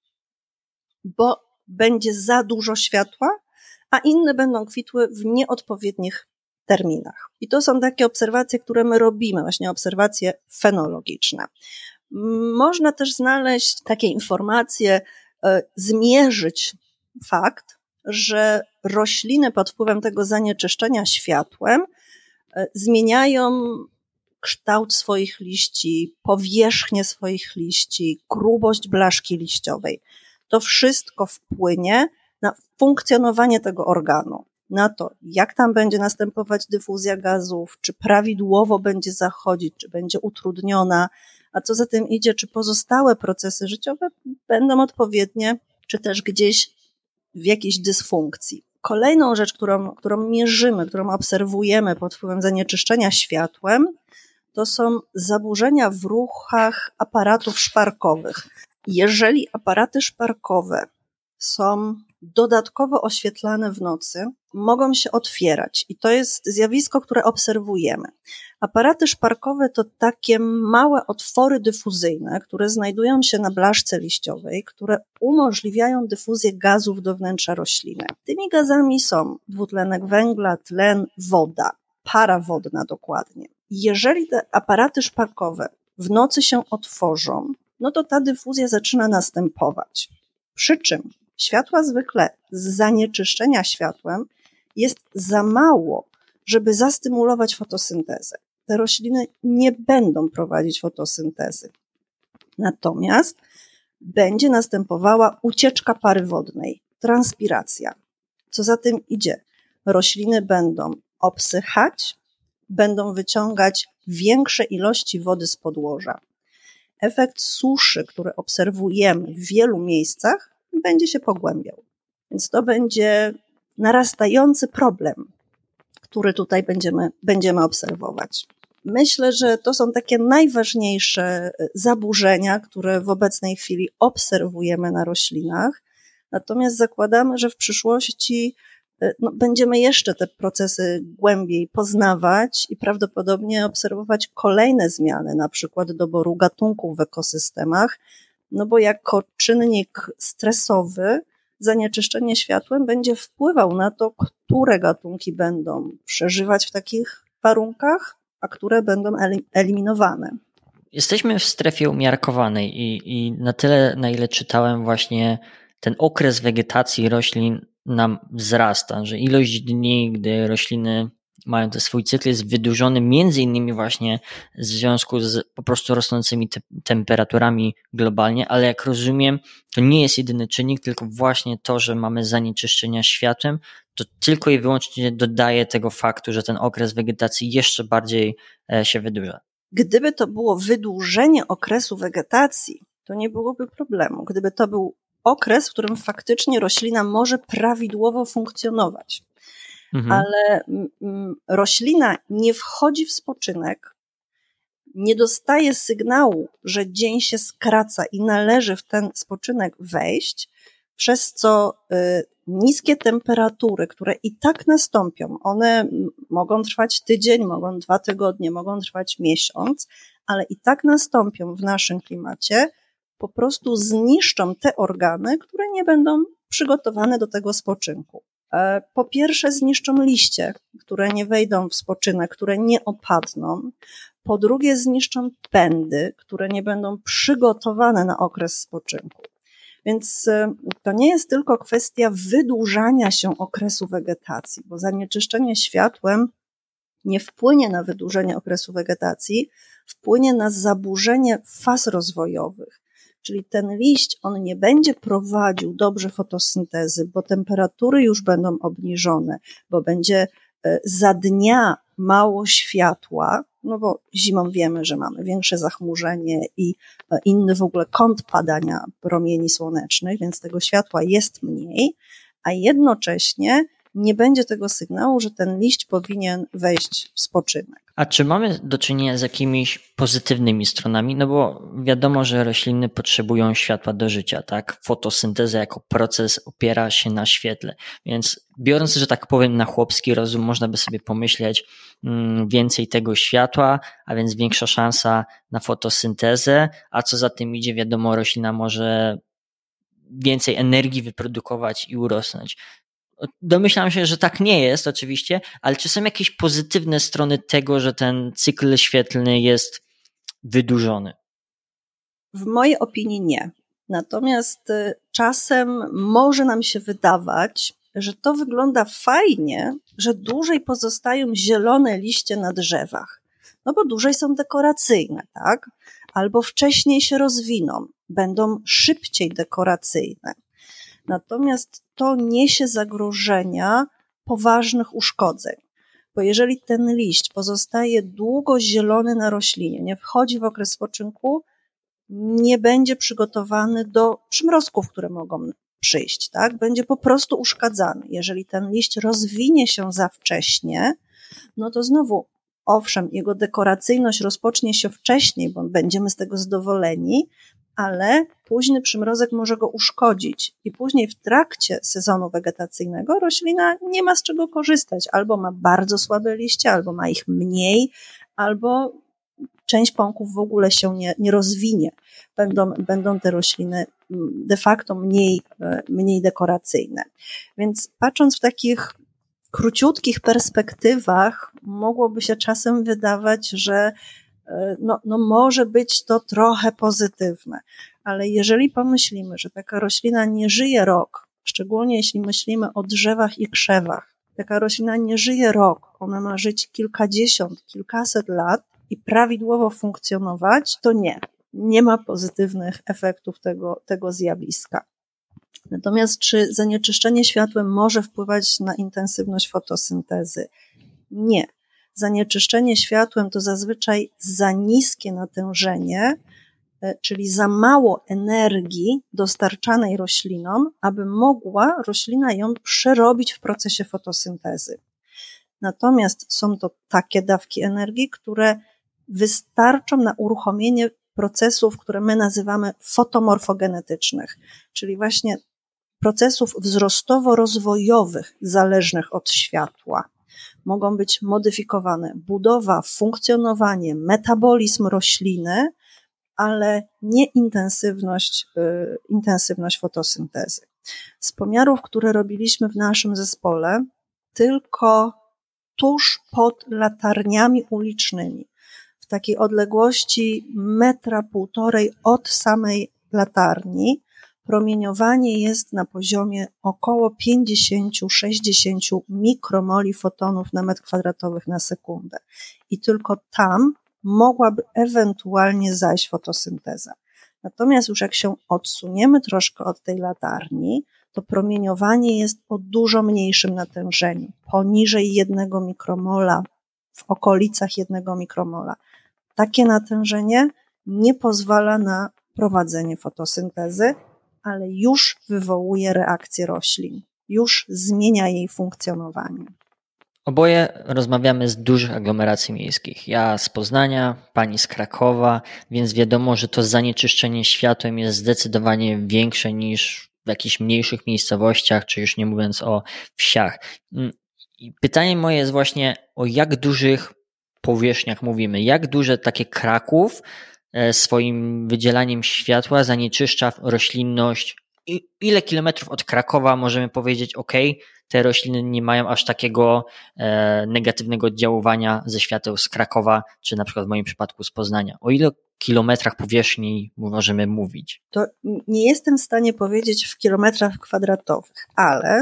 bo będzie za dużo światła, a inne będą kwitły w nieodpowiednich terminach. I to są takie obserwacje, które my robimy, właśnie obserwacje fenologiczne. Można też znaleźć takie informacje, zmierzyć fakt, że rośliny pod wpływem tego zanieczyszczenia światłem zmieniają kształt swoich liści, powierzchnię swoich liści, grubość blaszki liściowej. To wszystko wpłynie na funkcjonowanie tego organu, na to, jak tam będzie następować dyfuzja gazów, czy prawidłowo będzie zachodzić, czy będzie utrudniona, a co za tym idzie, czy pozostałe procesy życiowe będą odpowiednie, czy też gdzieś w jakiejś dysfunkcji. Kolejną rzecz, którą, którą mierzymy, którą obserwujemy pod wpływem zanieczyszczenia światłem, to są zaburzenia w ruchach aparatów szparkowych. Jeżeli aparaty szparkowe są dodatkowo oświetlane w nocy, mogą się otwierać i to jest zjawisko, które obserwujemy. Aparaty szparkowe to takie małe otwory dyfuzyjne, które znajdują się na blaszce liściowej, które umożliwiają dyfuzję gazów do wnętrza rośliny. Tymi gazami są dwutlenek węgla, tlen, woda, para wodna dokładnie. Jeżeli te aparaty szparkowe w nocy się otworzą, no to ta dyfuzja zaczyna następować. Przy czym światła zwykle z zanieczyszczenia światłem jest za mało, żeby zastymulować fotosyntezę. Te rośliny nie będą prowadzić fotosyntezy. Natomiast będzie następowała ucieczka pary wodnej, transpiracja. Co za tym idzie? Rośliny będą obsychać, będą wyciągać większe ilości wody z podłoża. Efekt suszy, który obserwujemy w wielu miejscach, będzie się pogłębiał. Więc to będzie narastający problem, który tutaj będziemy, będziemy obserwować. Myślę, że to są takie najważniejsze zaburzenia, które w obecnej chwili obserwujemy na roślinach. Natomiast zakładamy, że w przyszłości no, będziemy jeszcze te procesy głębiej poznawać i prawdopodobnie obserwować kolejne zmiany, na przykład doboru gatunków w ekosystemach, no bo jako czynnik stresowy zanieczyszczenie światłem będzie wpływał na to, które gatunki będą przeżywać w takich warunkach, a które będą eliminowane. Jesteśmy w strefie umiarkowanej i, i na tyle, na ile czytałem, właśnie ten okres wegetacji roślin nam wzrasta, że ilość dni, gdy rośliny mają ten swój cykl, jest wydłużony między innymi właśnie w związku z po prostu rosnącymi te, temperaturami globalnie, ale jak rozumiem, to nie jest jedyny czynnik, tylko właśnie to, że mamy zanieczyszczenia światłem, to tylko i wyłącznie dodaje tego faktu, że ten okres wegetacji jeszcze bardziej się wydłuża. Gdyby to było wydłużenie okresu wegetacji, to nie byłoby problemu. Gdyby to był okres, w którym faktycznie roślina może prawidłowo funkcjonować. Mhm. Ale mm, roślina nie wchodzi w spoczynek, nie dostaje sygnału, że dzień się skraca i należy w ten spoczynek wejść, przez co y, niskie temperatury, które i tak nastąpią, one mogą trwać tydzień, mogą dwa tygodnie, mogą trwać miesiąc, ale i tak nastąpią w naszym klimacie, po prostu zniszczą te organy, które nie będą przygotowane do tego spoczynku. Po pierwsze zniszczą liście, które nie wejdą w spoczynek, które nie opadną. Po drugie zniszczą pędy, które nie będą przygotowane na okres spoczynku. Więc to nie jest tylko kwestia wydłużania się okresu wegetacji, bo zanieczyszczenie światłem nie wpłynie na wydłużenie okresu wegetacji, wpłynie na zaburzenie faz rozwojowych. Czyli ten liść, on nie będzie prowadził dobrze fotosyntezy, bo temperatury już będą obniżone, bo będzie za dnia mało światła, no bo zimą wiemy, że mamy większe zachmurzenie i inny w ogóle kąt padania promieni słonecznych, więc tego światła jest mniej, a jednocześnie nie będzie tego sygnału, że ten liść powinien wejść w spoczynek. A czy mamy do czynienia z jakimiś pozytywnymi stronami? No bo wiadomo, że rośliny potrzebują światła do życia, tak? Fotosynteza jako proces opiera się na świetle, więc biorąc, że tak powiem, na chłopski rozum, można by sobie pomyśleć hmm, więcej tego światła, a więc większa szansa na fotosyntezę, a co za tym idzie, wiadomo, roślina może więcej energii wyprodukować i urosnąć. Domyślam się, że tak nie jest oczywiście, ale czy są jakieś pozytywne strony tego, że ten cykl świetlny jest wydłużony? W mojej opinii nie. Natomiast czasem może nam się wydawać, że to wygląda fajnie, że dłużej pozostają zielone liście na drzewach. No bo dłużej są dekoracyjne, tak? Albo wcześniej się rozwiną, będą szybciej dekoracyjne. Natomiast to niesie zagrożenia poważnych uszkodzeń, bo jeżeli ten liść pozostaje długo zielony na roślinie, nie wchodzi w okres spoczynku, nie będzie przygotowany do przymrozków, które mogą przyjść, tak? Będzie po prostu uszkadzany. Jeżeli ten liść rozwinie się za wcześnie, no to znowu, owszem, jego dekoracyjność rozpocznie się wcześniej, bo będziemy z tego zadowoleni, ale późny przymrozek może go uszkodzić i później w trakcie sezonu wegetacyjnego roślina nie ma z czego korzystać. Albo ma bardzo słabe liście, albo ma ich mniej, albo część pąków w ogóle się nie, nie rozwinie. Będą, będą te rośliny de facto mniej, mniej dekoracyjne. Więc patrząc w takich króciutkich perspektywach, mogłoby się czasem wydawać, że No, no może być to trochę pozytywne, ale jeżeli pomyślimy, że taka roślina nie żyje rok, szczególnie jeśli myślimy o drzewach i krzewach, taka roślina nie żyje rok, ona ma żyć kilkadziesiąt, kilkaset lat i prawidłowo funkcjonować, to nie. nie ma pozytywnych efektów tego, tego zjawiska. Natomiast czy zanieczyszczenie światłem może wpływać na intensywność fotosyntezy? Nie. Zanieczyszczenie światłem to zazwyczaj za niskie natężenie, czyli za mało energii dostarczanej roślinom, aby mogła roślina ją przerobić w procesie fotosyntezy. Natomiast są to takie dawki energii, które wystarczą na uruchomienie procesów, które my nazywamy fotomorfogenetycznych, czyli właśnie procesów wzrostowo-rozwojowych zależnych od światła. Mogą być modyfikowane budowa, funkcjonowanie, metabolizm rośliny, ale nie intensywność, yy, intensywność fotosyntezy. Z pomiarów, które robiliśmy w naszym zespole, tylko tuż pod latarniami ulicznymi, w takiej odległości metra półtorej od samej latarni, promieniowanie jest na poziomie około pięćdziesiąt do sześćdziesięciu mikromoli fotonów na metr kwadratowy na sekundę. I tylko tam mogłaby ewentualnie zajść fotosynteza. Natomiast już jak się odsuniemy troszkę od tej latarni, to promieniowanie jest o dużo mniejszym natężeniu, poniżej jednego mikromola, w okolicach jednego mikromola. Takie natężenie nie pozwala na prowadzenie fotosyntezy, ale już wywołuje reakcję roślin, już zmienia jej funkcjonowanie. Oboje rozmawiamy z dużych aglomeracji miejskich. Ja z Poznania, pani z Krakowa, więc wiadomo, że to zanieczyszczenie światłem jest zdecydowanie większe niż w jakichś mniejszych miejscowościach, czy już nie mówiąc o wsiach. I pytanie moje jest właśnie, o jak dużych powierzchniach mówimy, jak duże takie Kraków swoim wydzielaniem światła zanieczyszcza roślinność. I ile kilometrów od Krakowa możemy powiedzieć, ok, te rośliny nie mają aż takiego e, negatywnego oddziaływania ze świateł z Krakowa, czy na przykład w moim przypadku z Poznania. O ile kilometrach powierzchni możemy mówić? To nie jestem w stanie powiedzieć w kilometrach kwadratowych, ale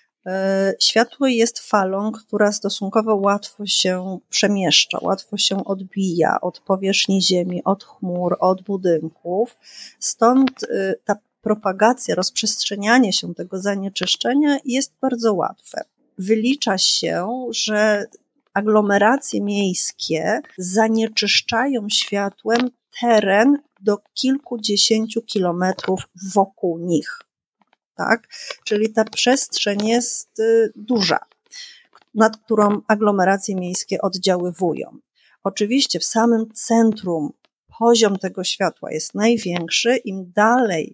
e, światło jest falą, która stosunkowo łatwo się przemieszcza, łatwo się odbija od powierzchni ziemi, od chmur, od budynków. Stąd e, ta propagacja, rozprzestrzenianie się tego zanieczyszczenia jest bardzo łatwe. Wylicza się, że aglomeracje miejskie zanieczyszczają światłem teren do kilkudziesięciu kilometrów wokół nich. Tak? Czyli ta przestrzeń jest duża, nad którą aglomeracje miejskie oddziaływują. Oczywiście w samym centrum poziom tego światła jest największy, im dalej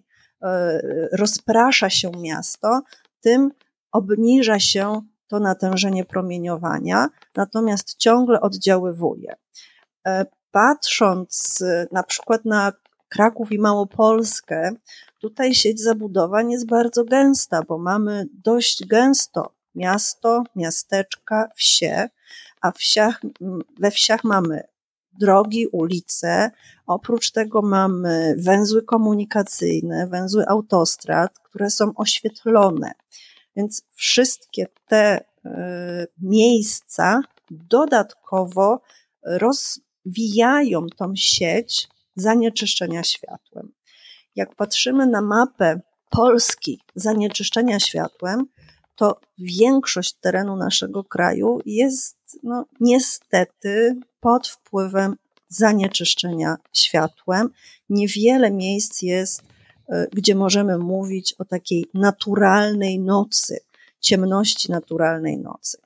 rozprasza się miasto, tym obniża się to natężenie promieniowania, natomiast ciągle oddziaływuje. Patrząc na przykład na Kraków i Małopolskę, tutaj sieć zabudowań jest bardzo gęsta, bo mamy dość gęsto miasto, miasteczka, wsie, a wsiach, we wsiach mamy drogi, ulice, oprócz tego mamy węzły komunikacyjne, węzły autostrad, które są oświetlone. Więc wszystkie te y, miejsca dodatkowo rozwijają tą sieć zanieczyszczenia światłem. Jak patrzymy na mapę Polski zanieczyszczenia światłem, to większość terenu naszego kraju jest no, niestety pod wpływem zanieczyszczenia światłem. Niewiele miejsc jest, gdzie możemy mówić o takiej naturalnej nocy, ciemności naturalnej nocy.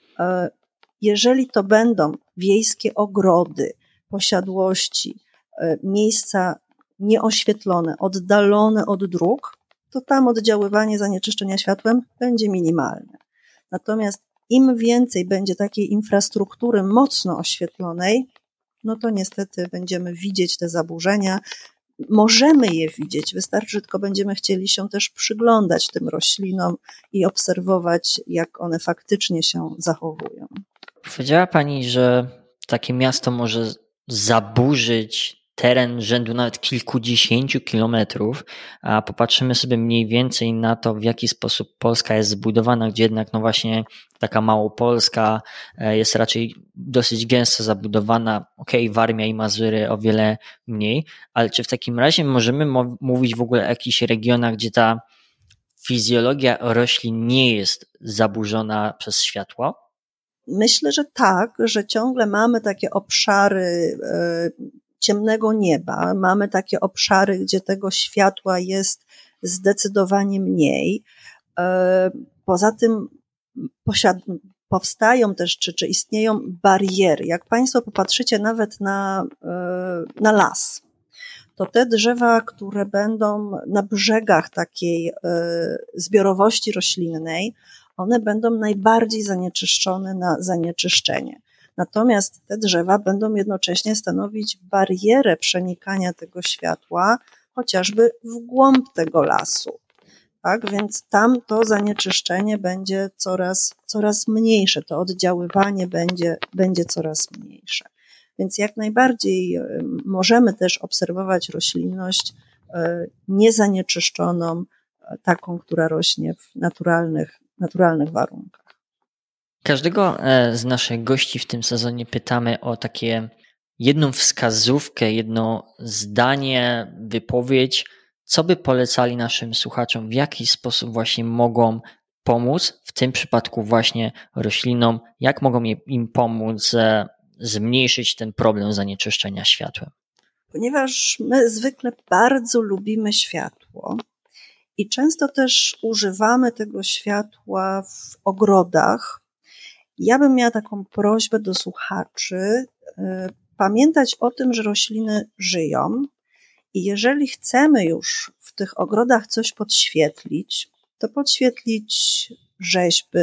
Jeżeli to będą wiejskie ogrody, posiadłości, miejsca nieoświetlone, oddalone od dróg, to tam oddziaływanie zanieczyszczenia światłem będzie minimalne. Natomiast im więcej będzie takiej infrastruktury mocno oświetlonej, no to niestety będziemy widzieć te zaburzenia. Możemy je widzieć, wystarczy tylko będziemy chcieli się też przyglądać tym roślinom i obserwować, jak one faktycznie się zachowują. Powiedziała Pani, że takie miasto może zaburzyć teren rzędu nawet kilkudziesięciu kilometrów, a popatrzymy sobie mniej więcej na to, w jaki sposób Polska jest zbudowana, gdzie jednak no właśnie taka Małopolska jest raczej dosyć gęsto zabudowana, okej, okay, Warmia i Mazury o wiele mniej, ale czy w takim razie możemy mo- mówić w ogóle o jakichś regionach, gdzie ta fizjologia roślin nie jest zaburzona przez światło? Myślę, że tak, że ciągle mamy takie obszary ciemnego nieba, mamy takie obszary, gdzie tego światła jest zdecydowanie mniej. Poza tym posiad- powstają też, czy, czy istnieją bariery. Jak Państwo popatrzycie nawet na, na las, to te drzewa, które będą na brzegach takiej zbiorowości roślinnej, one będą najbardziej zanieczyszczone na zanieczyszczenie. Natomiast te drzewa będą jednocześnie stanowić barierę przenikania tego światła, chociażby w głąb tego lasu. Tak, więc tam to zanieczyszczenie będzie coraz, coraz mniejsze, to oddziaływanie będzie, będzie coraz mniejsze. Więc jak najbardziej możemy też obserwować roślinność niezanieczyszczoną, taką, która rośnie w naturalnych, naturalnych warunkach. Każdego z naszych gości w tym sezonie pytamy o takie jedną wskazówkę, jedno zdanie, wypowiedź, co by polecali naszym słuchaczom, w jaki sposób właśnie mogą pomóc, w tym przypadku właśnie roślinom, jak mogą im pomóc zmniejszyć ten problem zanieczyszczenia światłem. Ponieważ my zwykle bardzo lubimy światło i często też używamy tego światła w ogrodach, ja bym miała taką prośbę do słuchaczy, pamiętać o tym, że rośliny żyją i jeżeli chcemy już w tych ogrodach coś podświetlić, to podświetlić rzeźby,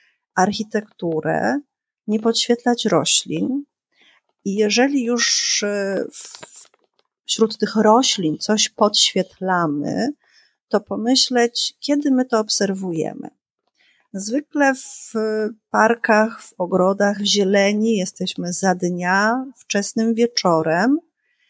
architekturę, nie podświetlać roślin. I jeżeli już wśród tych roślin coś podświetlamy, to pomyśleć, kiedy my to obserwujemy. Zwykle w parkach, w ogrodach, w zieleni jesteśmy za dnia, wczesnym wieczorem,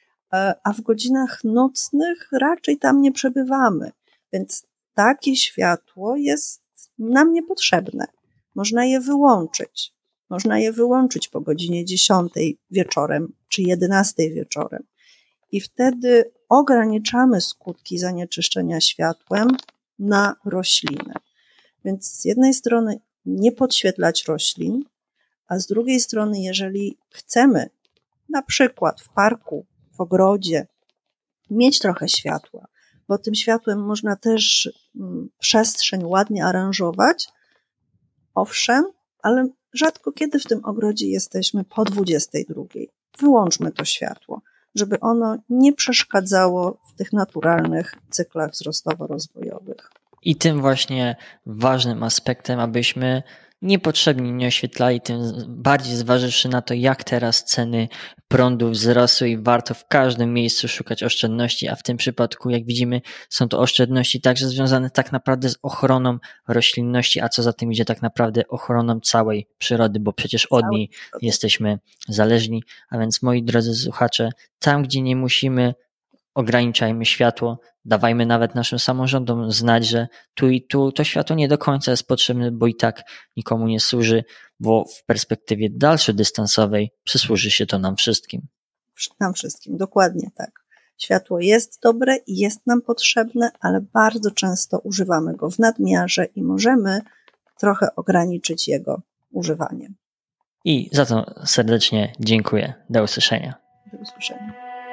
a w godzinach nocnych raczej tam nie przebywamy. Więc takie światło jest nam niepotrzebne. Można je wyłączyć. Można je wyłączyć po godzinie dziesiątej wieczorem czy jedenastej wieczorem. I wtedy ograniczamy skutki zanieczyszczenia światłem na rośliny. Więc z jednej strony nie podświetlać roślin, a z drugiej strony, jeżeli chcemy na przykład w parku, w ogrodzie mieć trochę światła, bo tym światłem można też przestrzeń ładnie aranżować, owszem, ale rzadko kiedy w tym ogrodzie jesteśmy po dwudziestej drugiej. Wyłączmy to światło, żeby ono nie przeszkadzało w tych naturalnych cyklach wzrostowo-rozwojowych. I tym właśnie ważnym aspektem, abyśmy niepotrzebnie nie oświetlali, tym bardziej zważywszy na to, jak teraz ceny prądu wzrosły i warto w każdym miejscu szukać oszczędności, a w tym przypadku, jak widzimy, są to oszczędności także związane tak naprawdę z ochroną roślinności, a co za tym idzie tak naprawdę ochroną całej przyrody, bo przecież od niej jesteśmy zależni. A więc moi drodzy słuchacze, tam gdzie nie musimy, ograniczajmy światło, dawajmy nawet naszym samorządom znać, że tu i tu to światło nie do końca jest potrzebne, bo i tak nikomu nie służy, bo w perspektywie dalszodystansowej przysłuży się to nam wszystkim. Nam wszystkim, dokładnie tak. Światło jest dobre i jest nam potrzebne, ale bardzo często używamy go w nadmiarze i możemy trochę ograniczyć jego używanie. I za to serdecznie dziękuję. Do usłyszenia. Do usłyszenia.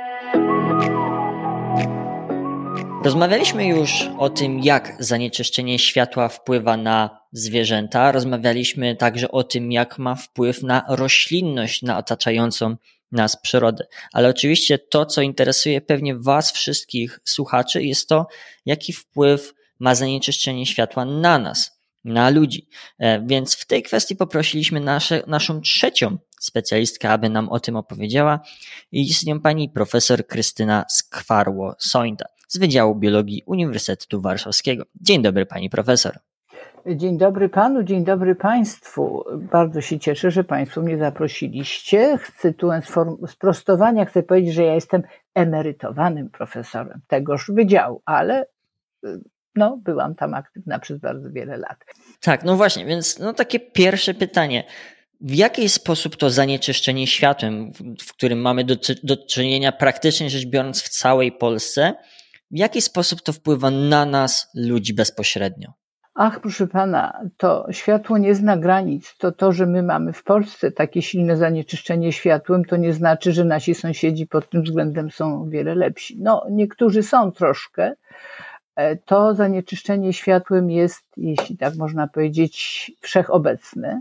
Rozmawialiśmy już o tym, jak zanieczyszczenie światła wpływa na zwierzęta. Rozmawialiśmy także o tym, jak ma wpływ na roślinność, na otaczającą nas przyrodę. Ale oczywiście to, co interesuje pewnie Was wszystkich słuchaczy, jest to, jaki wpływ ma zanieczyszczenie światła na nas, na ludzi. Więc w tej kwestii poprosiliśmy nasze, naszą trzecią specjalistkę, aby nam o tym opowiedziała. I jest nią pani profesor Krystyna Skwarło-Sońta z Wydziału Biologii Uniwersytetu Warszawskiego. Dzień dobry pani profesor. Dzień dobry panu, dzień dobry państwu. Bardzo się cieszę, że państwo mnie zaprosiliście. Chcę tu sprostowania, chcę powiedzieć, że ja jestem emerytowanym profesorem tegoż wydziału, ale no, byłam tam aktywna przez bardzo wiele lat. Tak, no właśnie, więc no takie pierwsze pytanie. W jaki sposób to zanieczyszczenie światłem, w którym mamy do, do czynienia praktycznie rzecz biorąc w całej Polsce, w jaki sposób to wpływa na nas, ludzi, bezpośrednio? Ach, proszę pana, to światło nie zna granic. To to, że my mamy w Polsce takie silne zanieczyszczenie światłem, to nie znaczy, że nasi sąsiedzi pod tym względem są o wiele lepsi. No, niektórzy są troszkę. To zanieczyszczenie światłem jest, jeśli tak można powiedzieć, wszechobecne.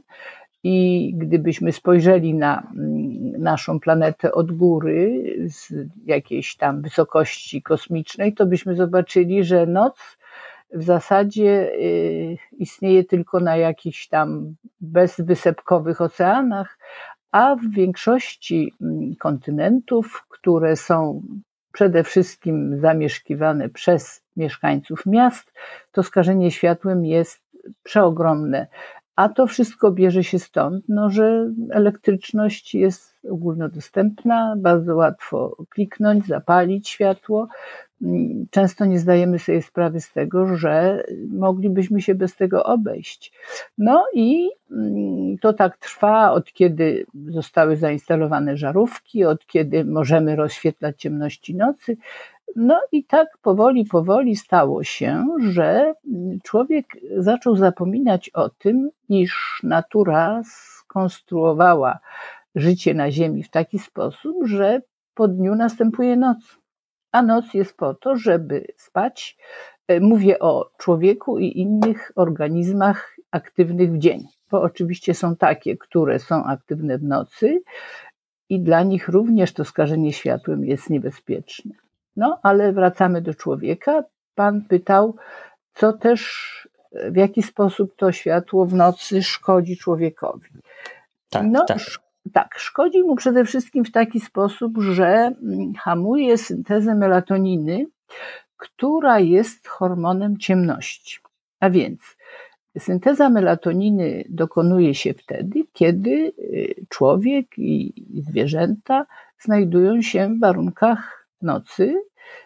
I gdybyśmy spojrzeli na naszą planetę od góry, z jakiejś tam wysokości kosmicznej, to byśmy zobaczyli, że noc w zasadzie istnieje tylko na jakichś tam bezwysepkowych oceanach, a w większości kontynentów, które są przede wszystkim zamieszkiwane przez mieszkańców miast, to skażenie światłem jest przeogromne. A to wszystko bierze się stąd, no, że elektryczność jest ogólnodostępna, bardzo łatwo kliknąć, zapalić światło. Często nie zdajemy sobie sprawy z tego, że moglibyśmy się bez tego obejść. No i to tak trwa, od kiedy zostały zainstalowane żarówki, od kiedy możemy rozświetlać ciemności nocy. No i tak powoli, powoli stało się, że człowiek zaczął zapominać o tym, iż natura skonstruowała życie na Ziemi w taki sposób, że po dniu następuje noc. A noc jest po to, żeby spać. Mówię o człowieku i innych organizmach aktywnych w dzień, bo oczywiście są takie, które są aktywne w nocy i dla nich również to skażenie światłem jest niebezpieczne. No, ale wracamy do człowieka. Pan pytał, co też, w jaki sposób to światło w nocy szkodzi człowiekowi. Tak, no, tak. Sz- tak, szkodzi mu przede wszystkim w taki sposób, że hamuje syntezę melatoniny, która jest hormonem ciemności. A więc synteza melatoniny dokonuje się wtedy, kiedy człowiek i zwierzęta znajdują się w warunkach nocy,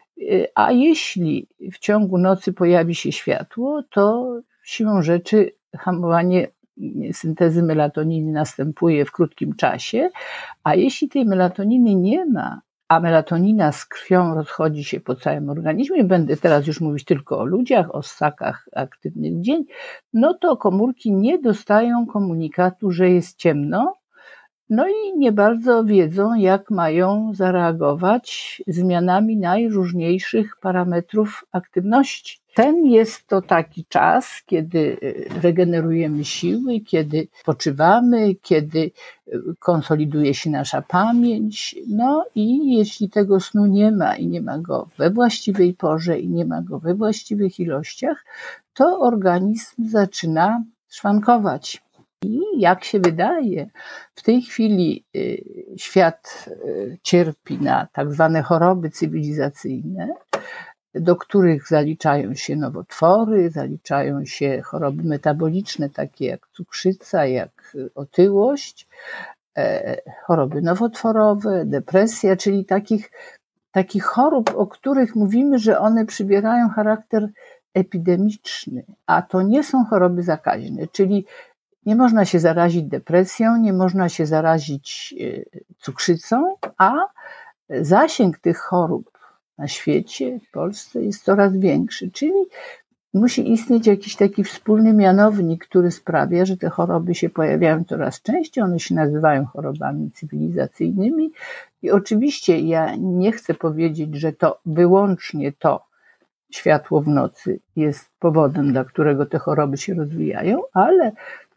a jeśli w ciągu nocy pojawi się światło, to siłą rzeczy hamowanie syntezy melatoniny następuje w krótkim czasie, a jeśli tej melatoniny nie ma, a melatonina z krwią rozchodzi się po całym organizmie, będę teraz już mówić tylko o ludziach, o ssakach aktywnych w dzień, no to komórki nie dostają komunikatu, że jest ciemno, no i nie bardzo wiedzą, jak mają zareagować zmianami najróżniejszych parametrów aktywności. Ten jest to taki czas, kiedy regenerujemy siły, kiedy spoczywamy, kiedy konsoliduje się nasza pamięć. No i jeśli tego snu nie ma i nie ma go we właściwej porze i nie ma go we właściwych ilościach, to organizm zaczyna szwankować. I jak się wydaje, w tej chwili świat cierpi na tak zwane choroby cywilizacyjne, do których zaliczają się nowotwory, zaliczają się choroby metaboliczne, takie jak cukrzyca, jak otyłość, choroby nowotworowe, depresja, czyli takich, takich chorób, o których mówimy, że one przybierają charakter epidemiczny, a to nie są choroby zakaźne, czyli nie można się zarazić depresją, nie można się zarazić cukrzycą, a zasięg tych chorób na świecie, w Polsce jest coraz większy, czyli musi istnieć jakiś taki wspólny mianownik, który sprawia, że te choroby się pojawiają coraz częściej, one się nazywają chorobami cywilizacyjnymi i oczywiście ja nie chcę powiedzieć, że to wyłącznie to światło w nocy jest powodem, dla którego te choroby się rozwijają, ale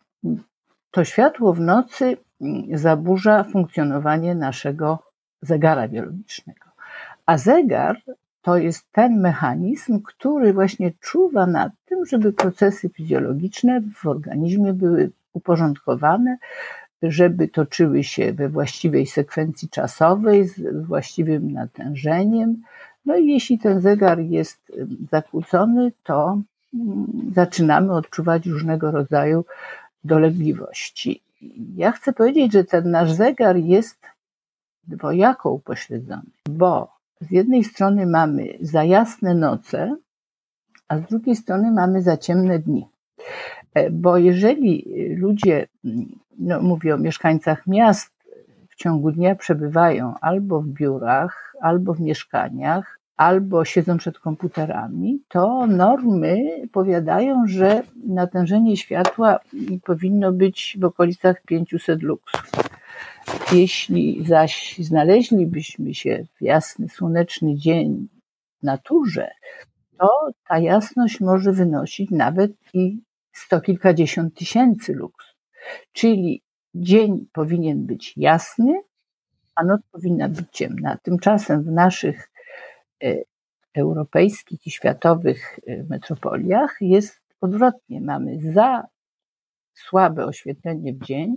to światło w nocy zaburza funkcjonowanie naszego zegara biologicznego. A zegar to jest ten mechanizm, który właśnie czuwa nad tym, żeby procesy fizjologiczne w organizmie były uporządkowane, żeby toczyły się we właściwej sekwencji czasowej, z właściwym natężeniem. No i jeśli ten zegar jest zakłócony, to zaczynamy odczuwać różnego rodzaju dolegliwości. Ja chcę powiedzieć, że ten nasz zegar jest dwojako upośledzony, bo z jednej strony mamy za jasne noce, a z drugiej strony mamy za ciemne dni. Bo jeżeli ludzie, no mówię o mieszkańcach miast, w ciągu dnia przebywają albo w biurach, albo w mieszkaniach, albo siedzą przed komputerami, to normy powiadają, że natężenie światła powinno być w okolicach pięćset luksów. Jeśli zaś znaleźlibyśmy się w jasny, słoneczny dzień w naturze, to ta jasność może wynosić nawet i sto kilkadziesiąt tysięcy luksów. Czyli dzień powinien być jasny, a noc powinna być ciemna. Tymczasem w naszych europejskich i światowych metropoliach jest odwrotnie. Mamy za słabe oświetlenie w dzień,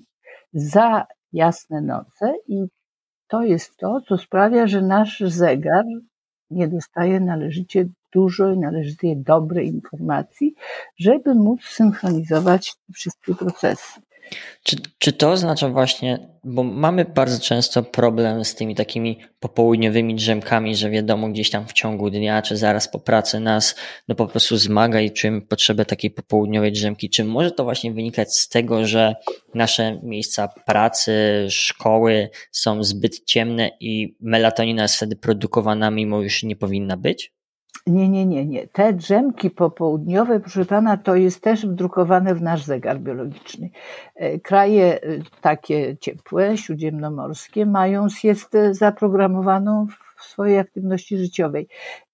za jasne noce i to jest to, co sprawia, że nasz zegar nie dostaje należycie dużo i należycie dobrej informacji, żeby móc synchronizować wszystkie procesy. Czy, czy to oznacza właśnie, bo mamy bardzo często problem z tymi takimi popołudniowymi drzemkami, że wiadomo, gdzieś tam w ciągu dnia, czy zaraz po pracy nas no po prostu zmaga i czujemy potrzebę takiej popołudniowej drzemki. Czy może to właśnie wynikać z tego, że nasze miejsca pracy, szkoły są zbyt ciemne i melatonina jest wtedy produkowana, mimo już nie powinna być? Nie, nie, nie, nie. Te drzemki popołudniowe, proszę pana, to jest też wdrukowane w nasz zegar biologiczny. Kraje takie ciepłe, śródziemnomorskie mają siestę zaprogramowaną w swojej aktywności życiowej.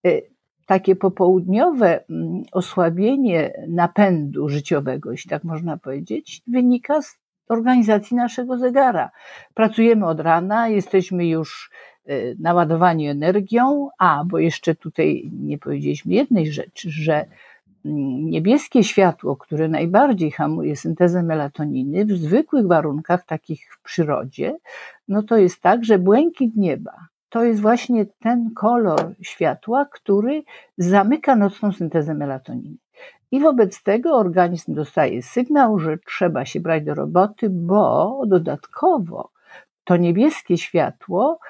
Takie popołudniowe osłabienie napędu życiowego, jeśli tak można powiedzieć, wynika z organizacji naszego zegara. Pracujemy od rana, jesteśmy już naładowani energią, a bo jeszcze tutaj nie powiedzieliśmy jednej rzeczy, że niebieskie światło, które najbardziej hamuje syntezę melatoniny w zwykłych warunkach, takich w przyrodzie, no to jest tak, że błękit nieba to jest właśnie ten kolor światła, który zamyka nocną syntezę melatoniny. I wobec tego organizm dostaje sygnał, że trzeba się brać do roboty, bo dodatkowo to niebieskie światło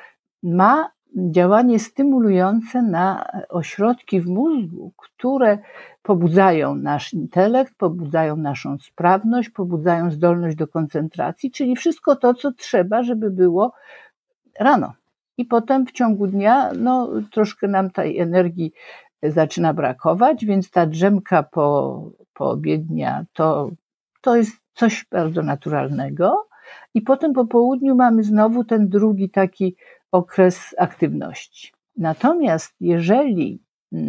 ma działanie stymulujące na ośrodki w mózgu, które pobudzają nasz intelekt, pobudzają naszą sprawność, pobudzają zdolność do koncentracji, czyli wszystko to, co trzeba, żeby było rano. I potem w ciągu dnia no, troszkę nam tej energii zaczyna brakować, więc ta drzemka po, poobiednia to, to jest coś bardzo naturalnego. I potem po południu mamy znowu ten drugi taki okres aktywności. Natomiast jeżeli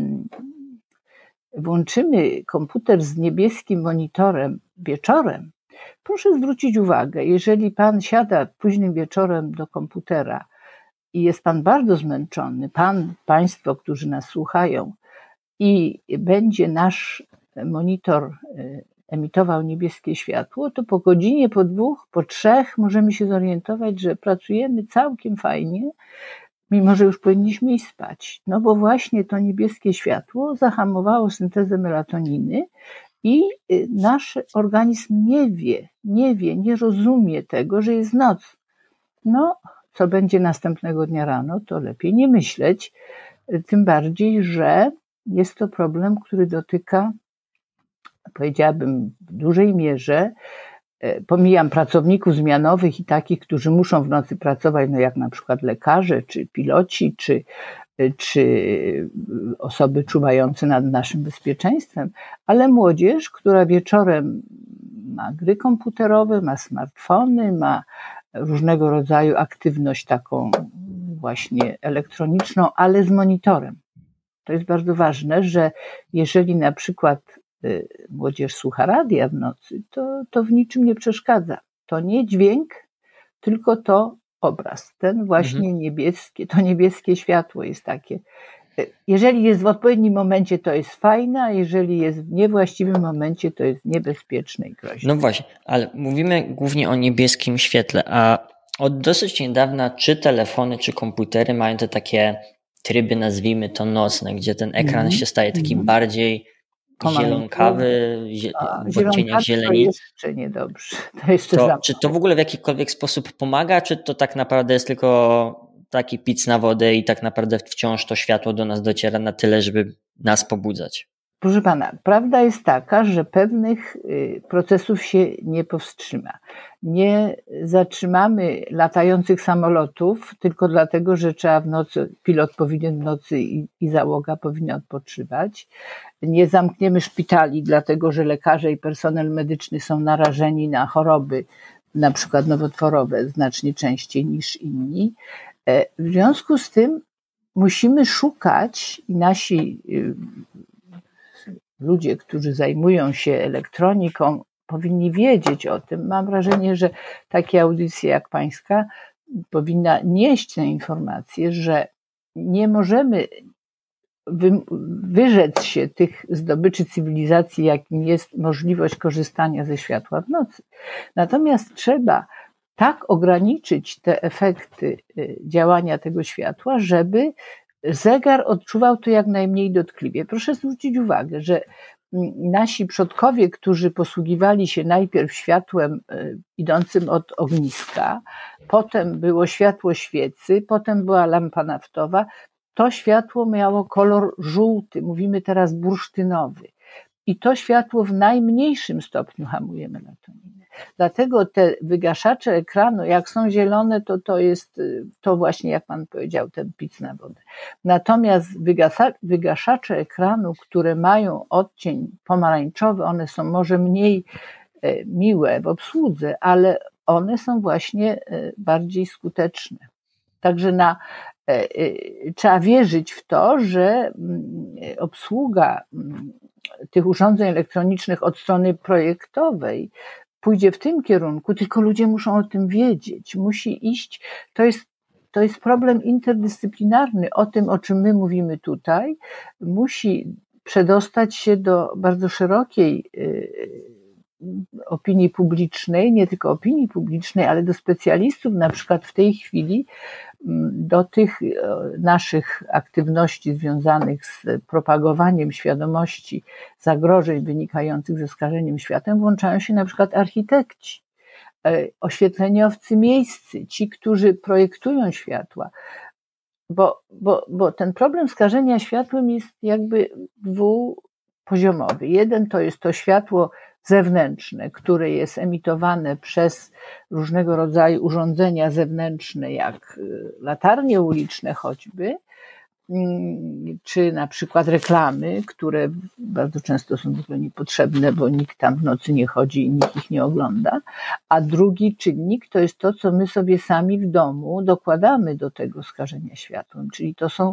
włączymy komputer z niebieskim monitorem wieczorem, proszę zwrócić uwagę, jeżeli pan siada późnym wieczorem do komputera i jest pan bardzo zmęczony, pan, państwo, którzy nas słuchają, i będzie nasz monitor emitował niebieskie światło, to po godzinie, po dwóch, po trzech możemy się zorientować, że pracujemy całkiem fajnie, mimo że już powinniśmy iść spać. No bo właśnie to niebieskie światło zahamowało syntezę melatoniny i nasz organizm nie wie, nie wie, nie rozumie tego, że jest noc. No, co będzie następnego dnia rano, to lepiej nie myśleć, tym bardziej, że jest to problem, który dotyka, powiedziałabym, w dużej mierze, pomijam pracowników zmianowych i takich, którzy muszą w nocy pracować, no jak na przykład lekarze, czy piloci, czy, czy osoby czuwające nad naszym bezpieczeństwem, ale młodzież, która wieczorem ma gry komputerowe, ma smartfony, ma różnego rodzaju aktywność taką właśnie elektroniczną, ale z monitorem. To jest bardzo ważne, że jeżeli na przykład młodzież słucha radia w nocy, to, to w niczym nie przeszkadza. To nie dźwięk, tylko to obraz. Ten właśnie mhm. niebieskie, to niebieskie światło jest takie. Jeżeli jest w odpowiednim momencie, to jest fajne, a jeżeli jest w niewłaściwym momencie, to jest niebezpieczne i groźne. No właśnie, ale mówimy głównie o niebieskim świetle, a od dosyć niedawna czy telefony, czy komputery mają te takie tryby, nazwijmy to nocne, gdzie ten ekran mm. się staje taki mm. bardziej zielonkawy, zie, w odcieniach zieleni. To jeszcze niedobrze. To jeszcze to, czy to w ogóle w jakikolwiek sposób pomaga, czy to tak naprawdę jest tylko taki pic na wodę i tak naprawdę wciąż to światło do nas dociera na tyle, żeby nas pobudzać? Proszę pana, prawda jest taka, że pewnych procesów się nie powstrzyma. Nie zatrzymamy latających samolotów tylko dlatego, że trzeba w nocy, pilot powinien w nocy i, i załoga powinna odpoczywać. Nie zamkniemy szpitali dlatego, że lekarze i personel medyczny są narażeni na choroby, na przykład nowotworowe, znacznie częściej niż inni. W związku z tym musimy szukać i nasi ludzie, którzy zajmują się elektroniką, powinni wiedzieć o tym. Mam wrażenie, że takie audycje jak pańska powinna nieść tę informację, że nie możemy wy, wyrzec się tych zdobyczy cywilizacji, jakim jest możliwość korzystania ze światła w nocy. Natomiast trzeba tak ograniczyć te efekty działania tego światła, żeby zegar odczuwał to jak najmniej dotkliwie. Proszę zwrócić uwagę, że nasi przodkowie, którzy posługiwali się najpierw światłem idącym od ogniska, potem było światło świecy, potem była lampa naftowa, to światło miało kolor żółty, mówimy teraz bursztynowy. I to światło w najmniejszym stopniu hamuje melatoninę. Dlatego te wygaszacze ekranu, jak są zielone, to to jest, to właśnie jak pan powiedział, ten pic na wodę. Natomiast wygasa, wygaszacze ekranu, które mają odcień pomarańczowy, one są może mniej miłe w obsłudze, ale one są właśnie bardziej skuteczne. Także na, trzeba wierzyć w to, że obsługa tych urządzeń elektronicznych od strony projektowej pójdzie w tym kierunku, tylko ludzie muszą o tym wiedzieć. Musi iść, to jest, to jest problem interdyscyplinarny, o tym, o czym my mówimy tutaj, musi przedostać się do bardzo szerokiej opinii publicznej, nie tylko opinii publicznej, ale do specjalistów, na przykład w tej chwili do tych naszych aktywności związanych z propagowaniem świadomości zagrożeń wynikających ze skażeniem światłem włączają się na przykład architekci, oświetleniowcy miejscy, ci, którzy projektują światła, bo, bo, bo ten problem skażenia światłem jest jakby dwupoziomowy. Jeden to jest to światło zewnętrzne, które jest emitowane przez różnego rodzaju urządzenia zewnętrzne, jak latarnie uliczne choćby, czy na przykład reklamy, które bardzo często są w ogóle niepotrzebne, bo nikt tam w nocy nie chodzi i nikt ich nie ogląda. A drugi czynnik to jest to, co my sobie sami w domu dokładamy do tego skażenia światłem, czyli to są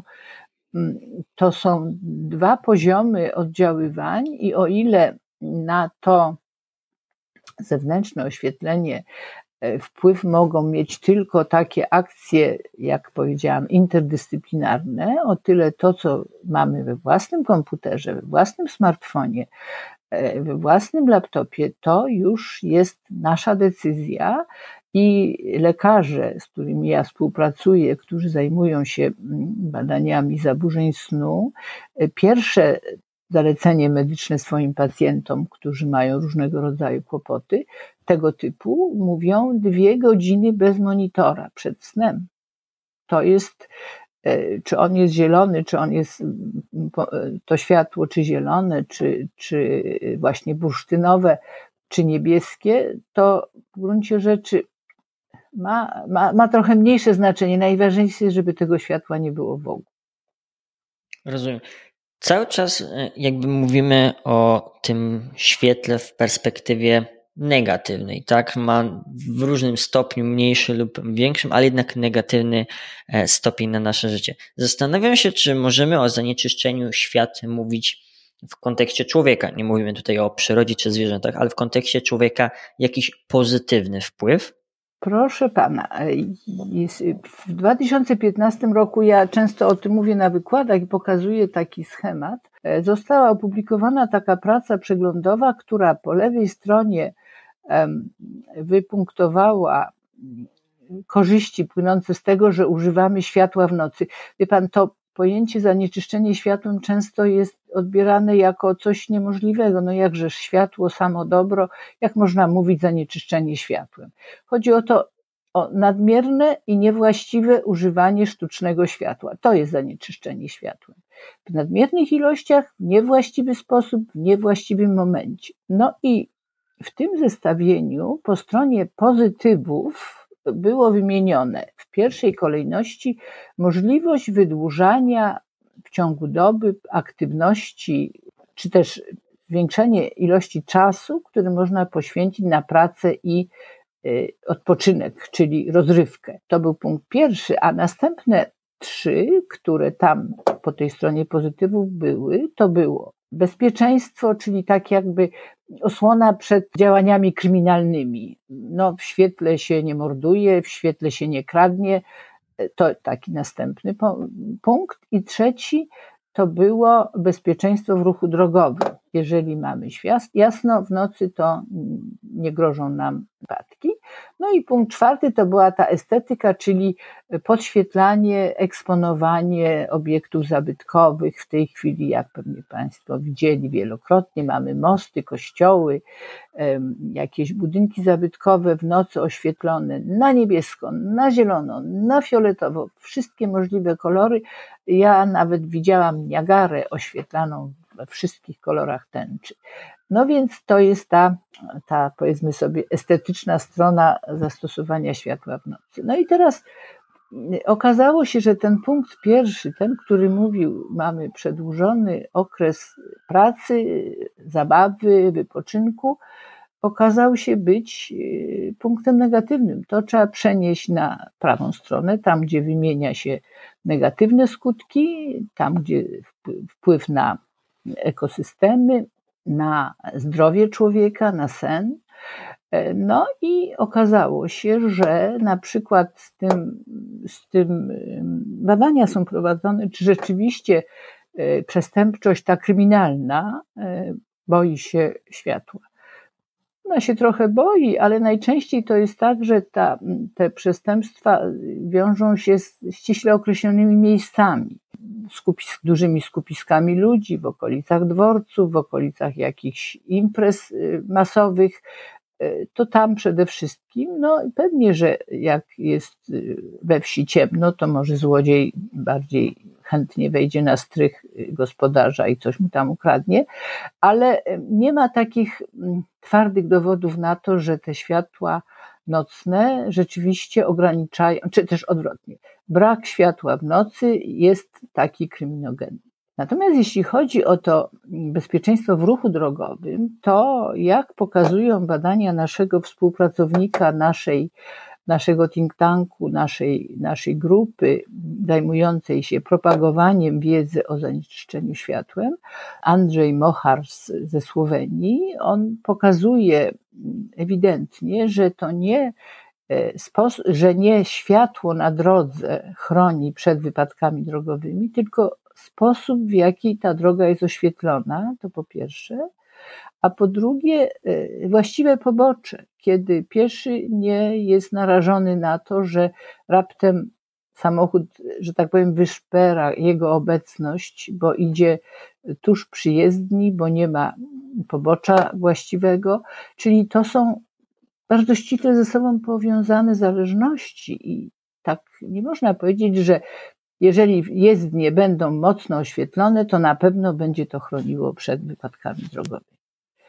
to są dwa poziomy oddziaływań i o ile na to zewnętrzne oświetlenie wpływ mogą mieć tylko takie akcje, jak powiedziałam, interdyscyplinarne, o tyle to, co mamy we własnym komputerze, we własnym smartfonie, we własnym laptopie, to już jest nasza decyzja i lekarze, z którymi ja współpracuję, którzy zajmują się badaniami zaburzeń snu, pierwsze zalecenie medyczne swoim pacjentom, którzy mają różnego rodzaju kłopoty tego typu, mówią dwie godziny bez monitora przed snem. To jest, czy on jest zielony, czy on jest to światło, czy zielone, czy, czy właśnie bursztynowe, czy niebieskie, to w gruncie rzeczy ma, ma, ma trochę mniejsze znaczenie. Najważniejsze jest, żeby tego światła nie było w ogóle. Rozumiem. Cały czas jakby mówimy o tym świetle w perspektywie negatywnej, tak? Ma w różnym stopniu, mniejszy lub większym, ale jednak negatywny stopień na nasze życie. Zastanawiam się, czy możemy o zanieczyszczeniu światłem mówić w kontekście człowieka. Nie mówimy tutaj o przyrodzie czy zwierzętach, ale w kontekście człowieka jakiś pozytywny wpływ. Proszę pana, w dwa tysiące piętnastym roku, ja często o tym mówię na wykładach i pokazuję taki schemat, została opublikowana taka praca przeglądowa, która po lewej stronie wypunktowała korzyści płynące z tego, że używamy światła w nocy. Wie pan, to pojęcie zanieczyszczenie światłem często jest odbierane jako coś niemożliwego. No jakżeż światło, samo dobro, jak można mówić zanieczyszczenie światłem? Chodzi o to, o nadmierne i niewłaściwe używanie sztucznego światła. To jest zanieczyszczenie światłem. W nadmiernych ilościach, w niewłaściwy sposób, w niewłaściwym momencie. No i w tym zestawieniu po stronie pozytywów było wymienione w pierwszej kolejności możliwość wydłużania w ciągu doby aktywności, czy też zwiększenie ilości czasu, który można poświęcić na pracę i odpoczynek, czyli rozrywkę. To był punkt pierwszy, a następne trzy, które tam po tej stronie pozytywów były, to było bezpieczeństwo, czyli tak jakby osłona przed działaniami kryminalnymi. No, w świetle się nie morduje, w świetle się nie kradnie. To taki następny punkt. I trzeci to było bezpieczeństwo w ruchu drogowym. Jeżeli mamy jasno w nocy, to nie grożą nam wypadki. No i punkt czwarty to była ta estetyka, czyli podświetlanie, eksponowanie obiektów zabytkowych. W tej chwili, jak pewnie Państwo widzieli wielokrotnie, mamy mosty, kościoły, jakieś budynki zabytkowe w nocy oświetlone na niebiesko, na zielono, na fioletowo, wszystkie możliwe kolory. Ja nawet widziałam Niagarę oświetlaną we wszystkich kolorach tęczy. No więc to jest ta, ta powiedzmy sobie estetyczna strona zastosowania światła w nocy. No i teraz okazało się, że ten punkt pierwszy, ten, który mówił, mamy przedłużony okres pracy, zabawy, wypoczynku, okazał się być punktem negatywnym. To trzeba przenieść na prawą stronę, tam gdzie wymienia się negatywne skutki, tam gdzie wpływ na ekosystemy, na zdrowie człowieka, na sen. No i okazało się, że na przykład z tym, z tym badania są prowadzone, czy rzeczywiście przestępczość ta kryminalna boi się światła. Ona się trochę boi, ale najczęściej to jest tak, że ta, te przestępstwa wiążą się z ściśle określonymi miejscami, skupis, dużymi skupiskami ludzi w okolicach dworców, w okolicach jakichś imprez masowych. To tam przede wszystkim, no i pewnie, że jak jest we wsi ciemno, to może złodziej bardziej chętnie wejdzie na strych gospodarza i coś mu tam ukradnie, ale nie ma takich twardych dowodów na to, że te światła nocne rzeczywiście ograniczają, czy też odwrotnie, brak światła w nocy jest taki kryminogenny. Natomiast jeśli chodzi o to bezpieczeństwo w ruchu drogowym, to jak pokazują badania naszego współpracownika, naszej, naszego think tanku, naszej, naszej grupy zajmującej się propagowaniem wiedzy o zanieczyszczeniu światłem, Andrzej Mochar ze Słowenii, on pokazuje ewidentnie, że to nie sposób, że nie światło na drodze chroni przed wypadkami drogowymi, tylko sposób, w jaki ta droga jest oświetlona, to po pierwsze, a po drugie właściwe pobocze, kiedy pieszy nie jest narażony na to, że raptem samochód, że tak powiem, wyszpera jego obecność, bo idzie tuż przy jezdni, bo nie ma pobocza właściwego, czyli to są bardzo ściśle ze sobą powiązane zależności i tak nie można powiedzieć, że jeżeli jezdnie będą mocno oświetlone, to na pewno będzie to chroniło przed wypadkami drogowymi.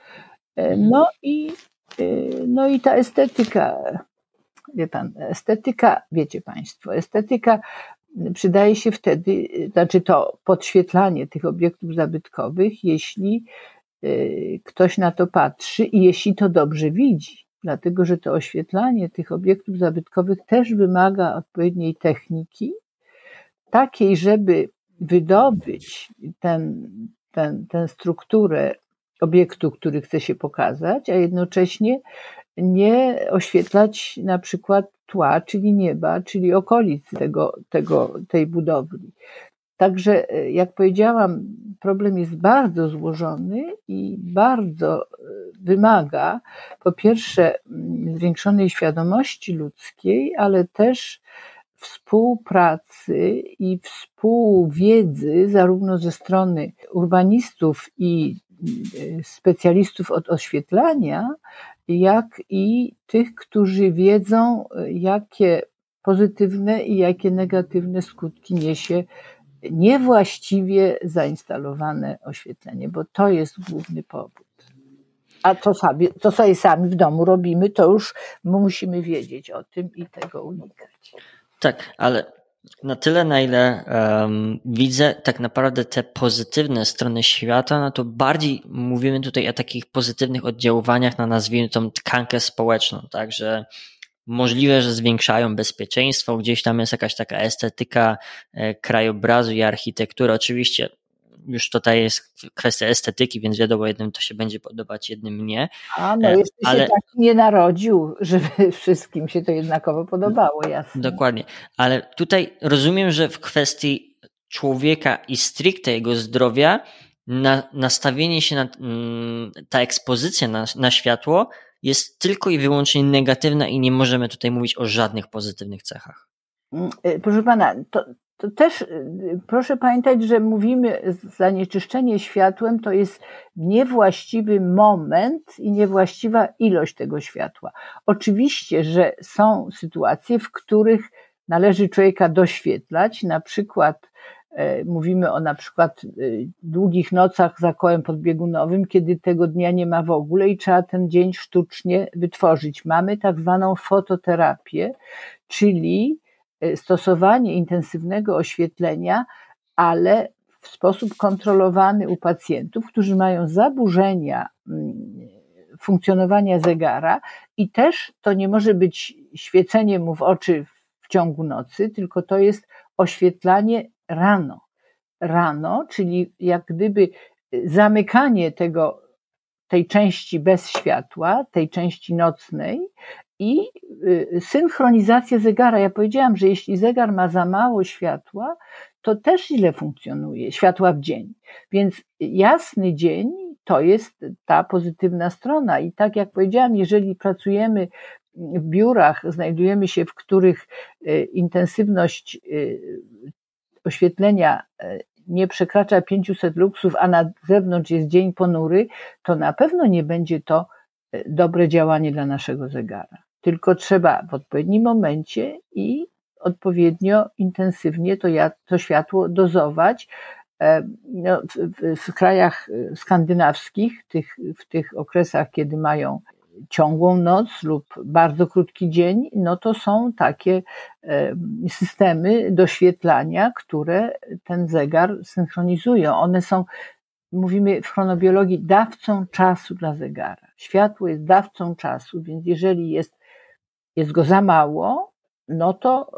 No i, no i ta estetyka, wie pan, estetyka, wiecie Państwo, estetyka przydaje się wtedy, znaczy to podświetlanie tych obiektów zabytkowych, jeśli ktoś na to patrzy i jeśli to dobrze widzi. Dlatego, że to oświetlanie tych obiektów zabytkowych też wymaga odpowiedniej techniki, takiej, żeby wydobyć ten, ten, tę strukturę obiektu, który chce się pokazać, a jednocześnie nie oświetlać na przykład tła, czyli nieba, czyli okolic tego, tego, tej budowli. Także, jak powiedziałam, problem jest bardzo złożony i bardzo wymaga po pierwsze zwiększonej świadomości ludzkiej, ale też współpracy i współwiedzy zarówno ze strony urbanistów i specjalistów od oświetlania, jak i tych, którzy wiedzą, jakie pozytywne i jakie negatywne skutki niesie niewłaściwie zainstalowane oświetlenie, bo to jest główny powód. A co, sobie, co sobie sami w domu robimy, to już musimy wiedzieć o tym i tego unikać. Tak, ale na tyle, na ile um, widzę tak naprawdę te pozytywne strony świata, no to bardziej mówimy tutaj o takich pozytywnych oddziaływaniach na, nazwijmy tą tkankę społeczną, tak, że możliwe, że zwiększają bezpieczeństwo, gdzieś tam jest jakaś taka estetyka e, krajobrazu i architektury. Oczywiście już tutaj jest kwestia estetyki, więc wiadomo, jednym to się będzie podobać, jednym nie. A no jeszcze ale... się tak nie narodził, żeby wszystkim się to jednakowo podobało, jasne. Dokładnie, ale tutaj rozumiem, że w kwestii człowieka i stricte jego zdrowia na, nastawienie się na ta ekspozycja na, na światło jest tylko i wyłącznie negatywna i nie możemy tutaj mówić o żadnych pozytywnych cechach. Proszę pana, to To też proszę pamiętać, że mówimy, zanieczyszczenie światłem to jest niewłaściwy moment i niewłaściwa ilość tego światła. Oczywiście, że są sytuacje, w których należy człowieka doświetlać, na przykład e, mówimy o na przykład e, długich nocach za kołem podbiegunowym, kiedy tego dnia nie ma w ogóle i trzeba ten dzień sztucznie wytworzyć. Mamy tak zwaną fototerapię, czyli stosowanie intensywnego oświetlenia, ale w sposób kontrolowany u pacjentów, którzy mają zaburzenia funkcjonowania zegara i też to nie może być świecenie mu w oczy w ciągu nocy, tylko to jest oświetlanie rano. Rano, czyli jak gdyby zamykanie tego, tej części bez światła, tej części nocnej, i synchronizacja zegara. Ja powiedziałam, że jeśli zegar ma za mało światła, to też źle funkcjonuje, światła w dzień. Więc jasny dzień to jest ta pozytywna strona. I tak jak powiedziałam, jeżeli pracujemy w biurach, znajdujemy się, w których intensywność oświetlenia nie przekracza pięćset luksów, a na zewnątrz jest dzień ponury, to na pewno nie będzie to dobre działanie dla naszego zegara. Tylko trzeba w odpowiednim momencie i odpowiednio intensywnie to, to światło dozować. No, w, w krajach skandynawskich, tych, w tych okresach, kiedy mają ciągłą noc lub bardzo krótki dzień, no to są takie systemy doświetlania, które ten zegar synchronizują. One są, mówimy w chronobiologii, dawcą czasu dla zegara. Światło jest dawcą czasu, więc jeżeli jest, jest go za mało, no to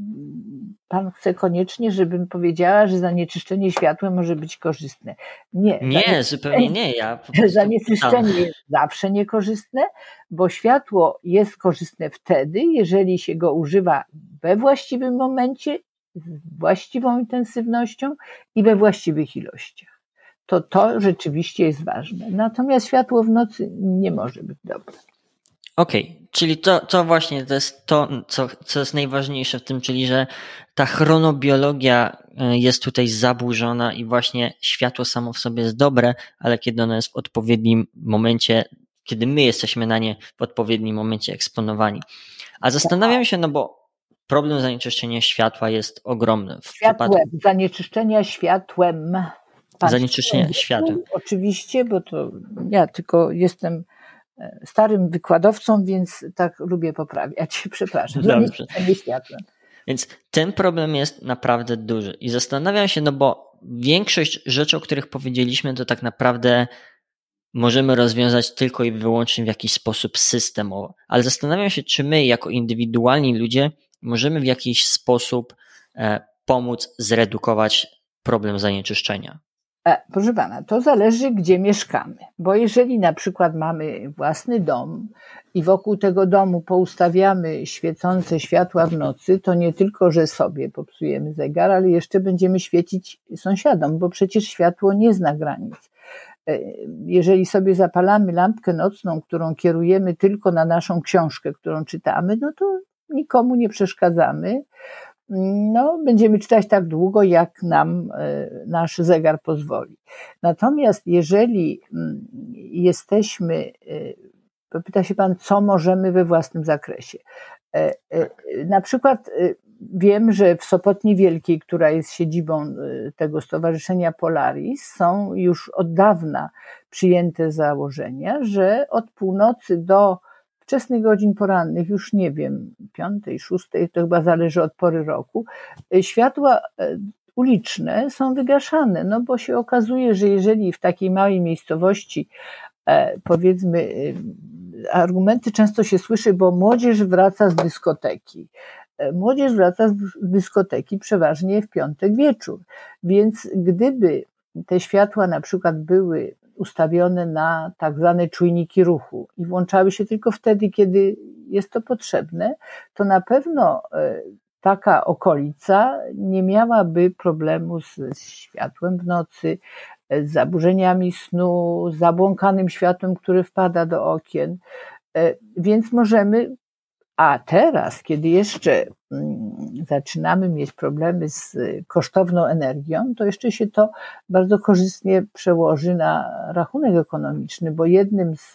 pan chce koniecznie, żebym powiedziała, że zanieczyszczenie światłem może być korzystne. Nie, nie zupełnie nie. Ja zanieczyszczenie jest zawsze niekorzystne, bo światło jest korzystne wtedy, jeżeli się go używa we właściwym momencie, z właściwą intensywnością i we właściwych ilościach. To to rzeczywiście jest ważne. Natomiast światło w nocy nie może być dobre. Okej, okay. Czyli to, to właśnie to jest to, co, co jest najważniejsze w tym, czyli że ta chronobiologia jest tutaj zaburzona i właśnie światło samo w sobie jest dobre, ale kiedy ono jest w odpowiednim momencie, kiedy my jesteśmy na nie w odpowiednim momencie eksponowani. A zastanawiam się, no bo problem zanieczyszczenia światła jest ogromny. W Światłem, przypadku... zanieczyszczenia światłem. Pan zanieczyszczenia światłem. Oczywiście, bo to ja tylko jestem starym wykładowcą, więc tak lubię poprawiać. Przepraszam. Zanieczyszczenie światłem. Więc ten problem jest naprawdę duży i zastanawiam się, no bo większość rzeczy, o których powiedzieliśmy, to tak naprawdę możemy rozwiązać tylko i wyłącznie w jakiś sposób systemowo, ale zastanawiam się, czy my jako indywidualni ludzie możemy w jakiś sposób pomóc zredukować problem zanieczyszczenia. Proszę pana, to zależy, gdzie mieszkamy, bo jeżeli na przykład mamy własny dom i wokół tego domu poustawiamy świecące światła w nocy, to nie tylko, że sobie popsujemy zegar, ale jeszcze będziemy świecić sąsiadom, bo przecież światło nie zna granic. Jeżeli sobie zapalamy lampkę nocną, którą kierujemy tylko na naszą książkę, którą czytamy, no to nikomu nie przeszkadzamy. no, będziemy czytać tak długo, jak nam nasz zegar pozwoli. Natomiast jeżeli jesteśmy, pyta się pan, co możemy we własnym zakresie. Na przykład wiem, że w Sopotni Wielkiej, która jest siedzibą tego stowarzyszenia Polaris, są już od dawna przyjęte założenia, że od północy do wczesnych godzin porannych, już nie wiem, piątej, szóstej, to chyba zależy od pory roku, światła uliczne są wygaszane, no bo się okazuje, że jeżeli w takiej małej miejscowości, powiedzmy, argumenty często się słyszy, bo młodzież wraca z dyskoteki. Młodzież wraca z dyskoteki przeważnie w piątek wieczór, więc gdyby te światła na przykład były ustawione na tak zwane czujniki ruchu i włączały się tylko wtedy, kiedy jest to potrzebne, to na pewno taka okolica nie miałaby problemu z światłem w nocy, z zaburzeniami snu, z zabłąkanym światłem, które wpada do okien. Więc możemy, a teraz, kiedy jeszcze zaczynamy mieć problemy z kosztowną energią, to jeszcze się to bardzo korzystnie przełoży na rachunek ekonomiczny, bo jednym z,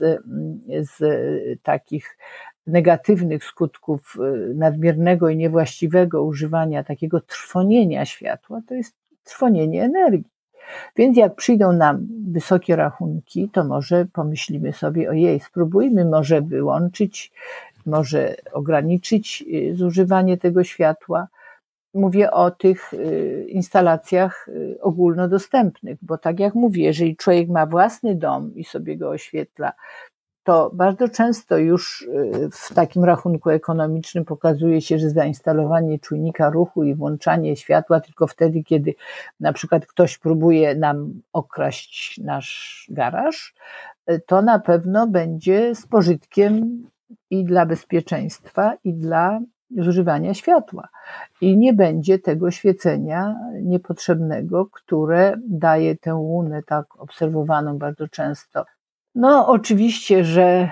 z takich negatywnych skutków nadmiernego i niewłaściwego używania takiego trwonienia światła to jest trwonienie energii. Więc jak przyjdą nam wysokie rachunki, to może pomyślimy sobie, ojej, spróbujmy może wyłączyć, może ograniczyć zużywanie tego światła. Mówię o tych instalacjach ogólnodostępnych, bo tak jak mówię, jeżeli człowiek ma własny dom i sobie go oświetla, to bardzo często już w takim rachunku ekonomicznym pokazuje się, że zainstalowanie czujnika ruchu i włączanie światła tylko wtedy, kiedy na przykład ktoś próbuje nam okraść nasz garaż, to na pewno będzie z pożytkiem i dla bezpieczeństwa, i dla zużywania światła. I nie będzie tego świecenia niepotrzebnego, które daje tę łunę tak obserwowaną bardzo często. No oczywiście, że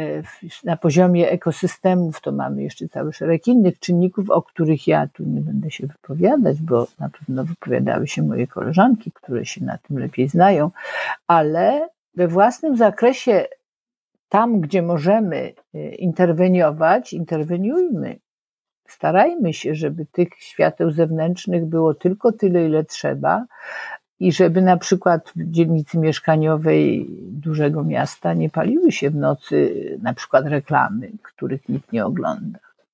na poziomie ekosystemów to mamy jeszcze cały szereg innych czynników, o których ja tu nie będę się wypowiadać, bo na pewno wypowiadały się moje koleżanki, które się na tym lepiej znają, ale we własnym zakresie, tam gdzie możemy interweniować, interweniujmy. Starajmy się, żeby tych świateł zewnętrznych było tylko tyle, ile trzeba, i żeby na przykład w dzielnicy mieszkaniowej dużego miasta nie paliły się w nocy na przykład reklamy, których nikt nie ogląda.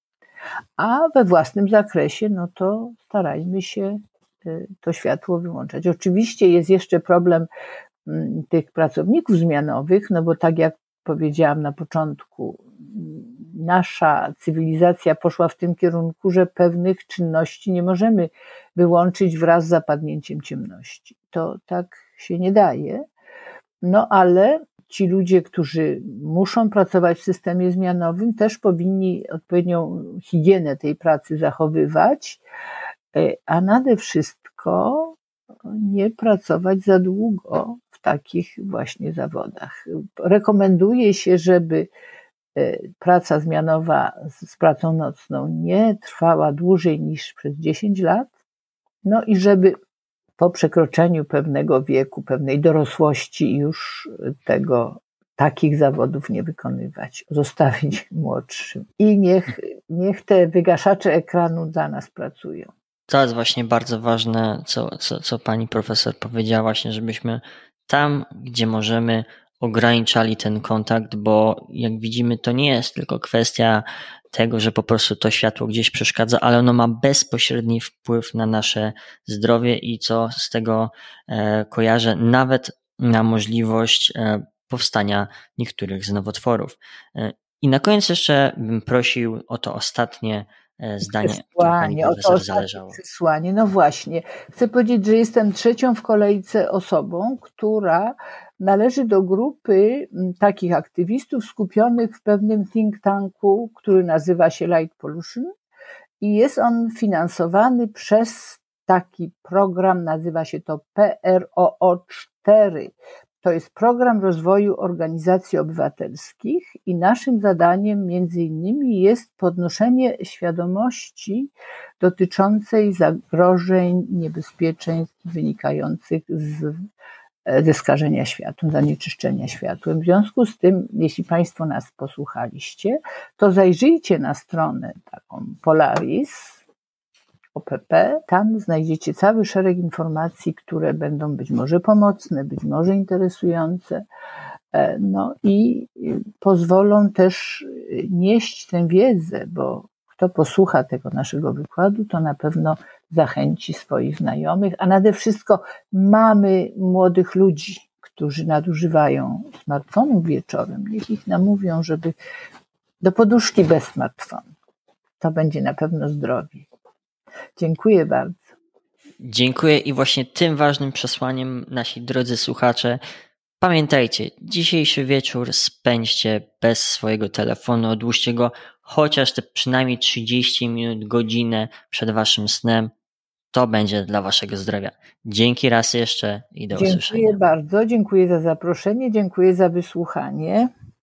A we własnym zakresie, no to starajmy się to światło wyłączać. Oczywiście jest jeszcze problem tych pracowników zmianowych, no bo tak jak powiedziałam na początku, nasza cywilizacja poszła w tym kierunku, że pewnych czynności nie możemy wyłączyć wraz z zapadnięciem ciemności. To tak się nie daje, no ale ci ludzie, którzy muszą pracować w systemie zmianowym, też powinni odpowiednią higienę tej pracy zachowywać, a nade wszystko nie pracować za długo w takich właśnie zawodach. Rekomenduje się, żeby praca zmianowa z pracą nocną nie trwała dłużej niż przez dziesięć lat, no i żeby po przekroczeniu pewnego wieku, pewnej dorosłości już tego, takich zawodów nie wykonywać, zostawić młodszym. I niech, niech te wygaszacze ekranu dla nas pracują. To jest właśnie bardzo ważne, co, co, co pani profesor powiedziała, właśnie, żebyśmy tam, gdzie możemy, ograniczali ten kontakt, bo jak widzimy, to nie jest tylko kwestia tego, że po prostu to światło gdzieś przeszkadza, ale ono ma bezpośredni wpływ na nasze zdrowie i co z tego e, kojarzę, nawet na możliwość e, powstania niektórych z nowotworów. E, I na koniec jeszcze bym prosił o to ostatnie zdanie, które pani profesor zależało. Przesłanie. No właśnie. Chcę powiedzieć, że jestem trzecią w kolejce osobą, która należy do grupy takich aktywistów skupionych w pewnym think tanku, który nazywa się Light Pollution i jest on finansowany przez taki program, nazywa się to P R O O cztery. To jest program rozwoju organizacji obywatelskich i naszym zadaniem między innymi jest podnoszenie świadomości dotyczącej zagrożeń, niebezpieczeństw wynikających z, ze skażenia światłem, zanieczyszczenia światłem. W związku z tym, jeśli Państwo nas posłuchaliście, to zajrzyjcie na stronę taką Polaris O P P, tam znajdziecie cały szereg informacji, które będą być może pomocne, być może interesujące, no i pozwolą też nieść tę wiedzę, bo kto posłucha tego naszego wykładu, to na pewno zachęci swoich znajomych, a nade wszystko mamy młodych ludzi, którzy nadużywają smartfonów wieczorem. Niech ich namówią, żeby do poduszki bez smartfonu. To będzie na pewno zdrowie. Dziękuję bardzo. Dziękuję i właśnie tym ważnym przesłaniem, nasi drodzy słuchacze, pamiętajcie, dzisiejszy wieczór spędźcie bez swojego telefonu, odłóżcie go chociaż te przynajmniej trzydzieści minut, godzinę przed waszym snem. To będzie dla waszego zdrowia. Dzięki raz jeszcze i do dziękuję usłyszenia. Dziękuję bardzo, dziękuję za zaproszenie, dziękuję za wysłuchanie.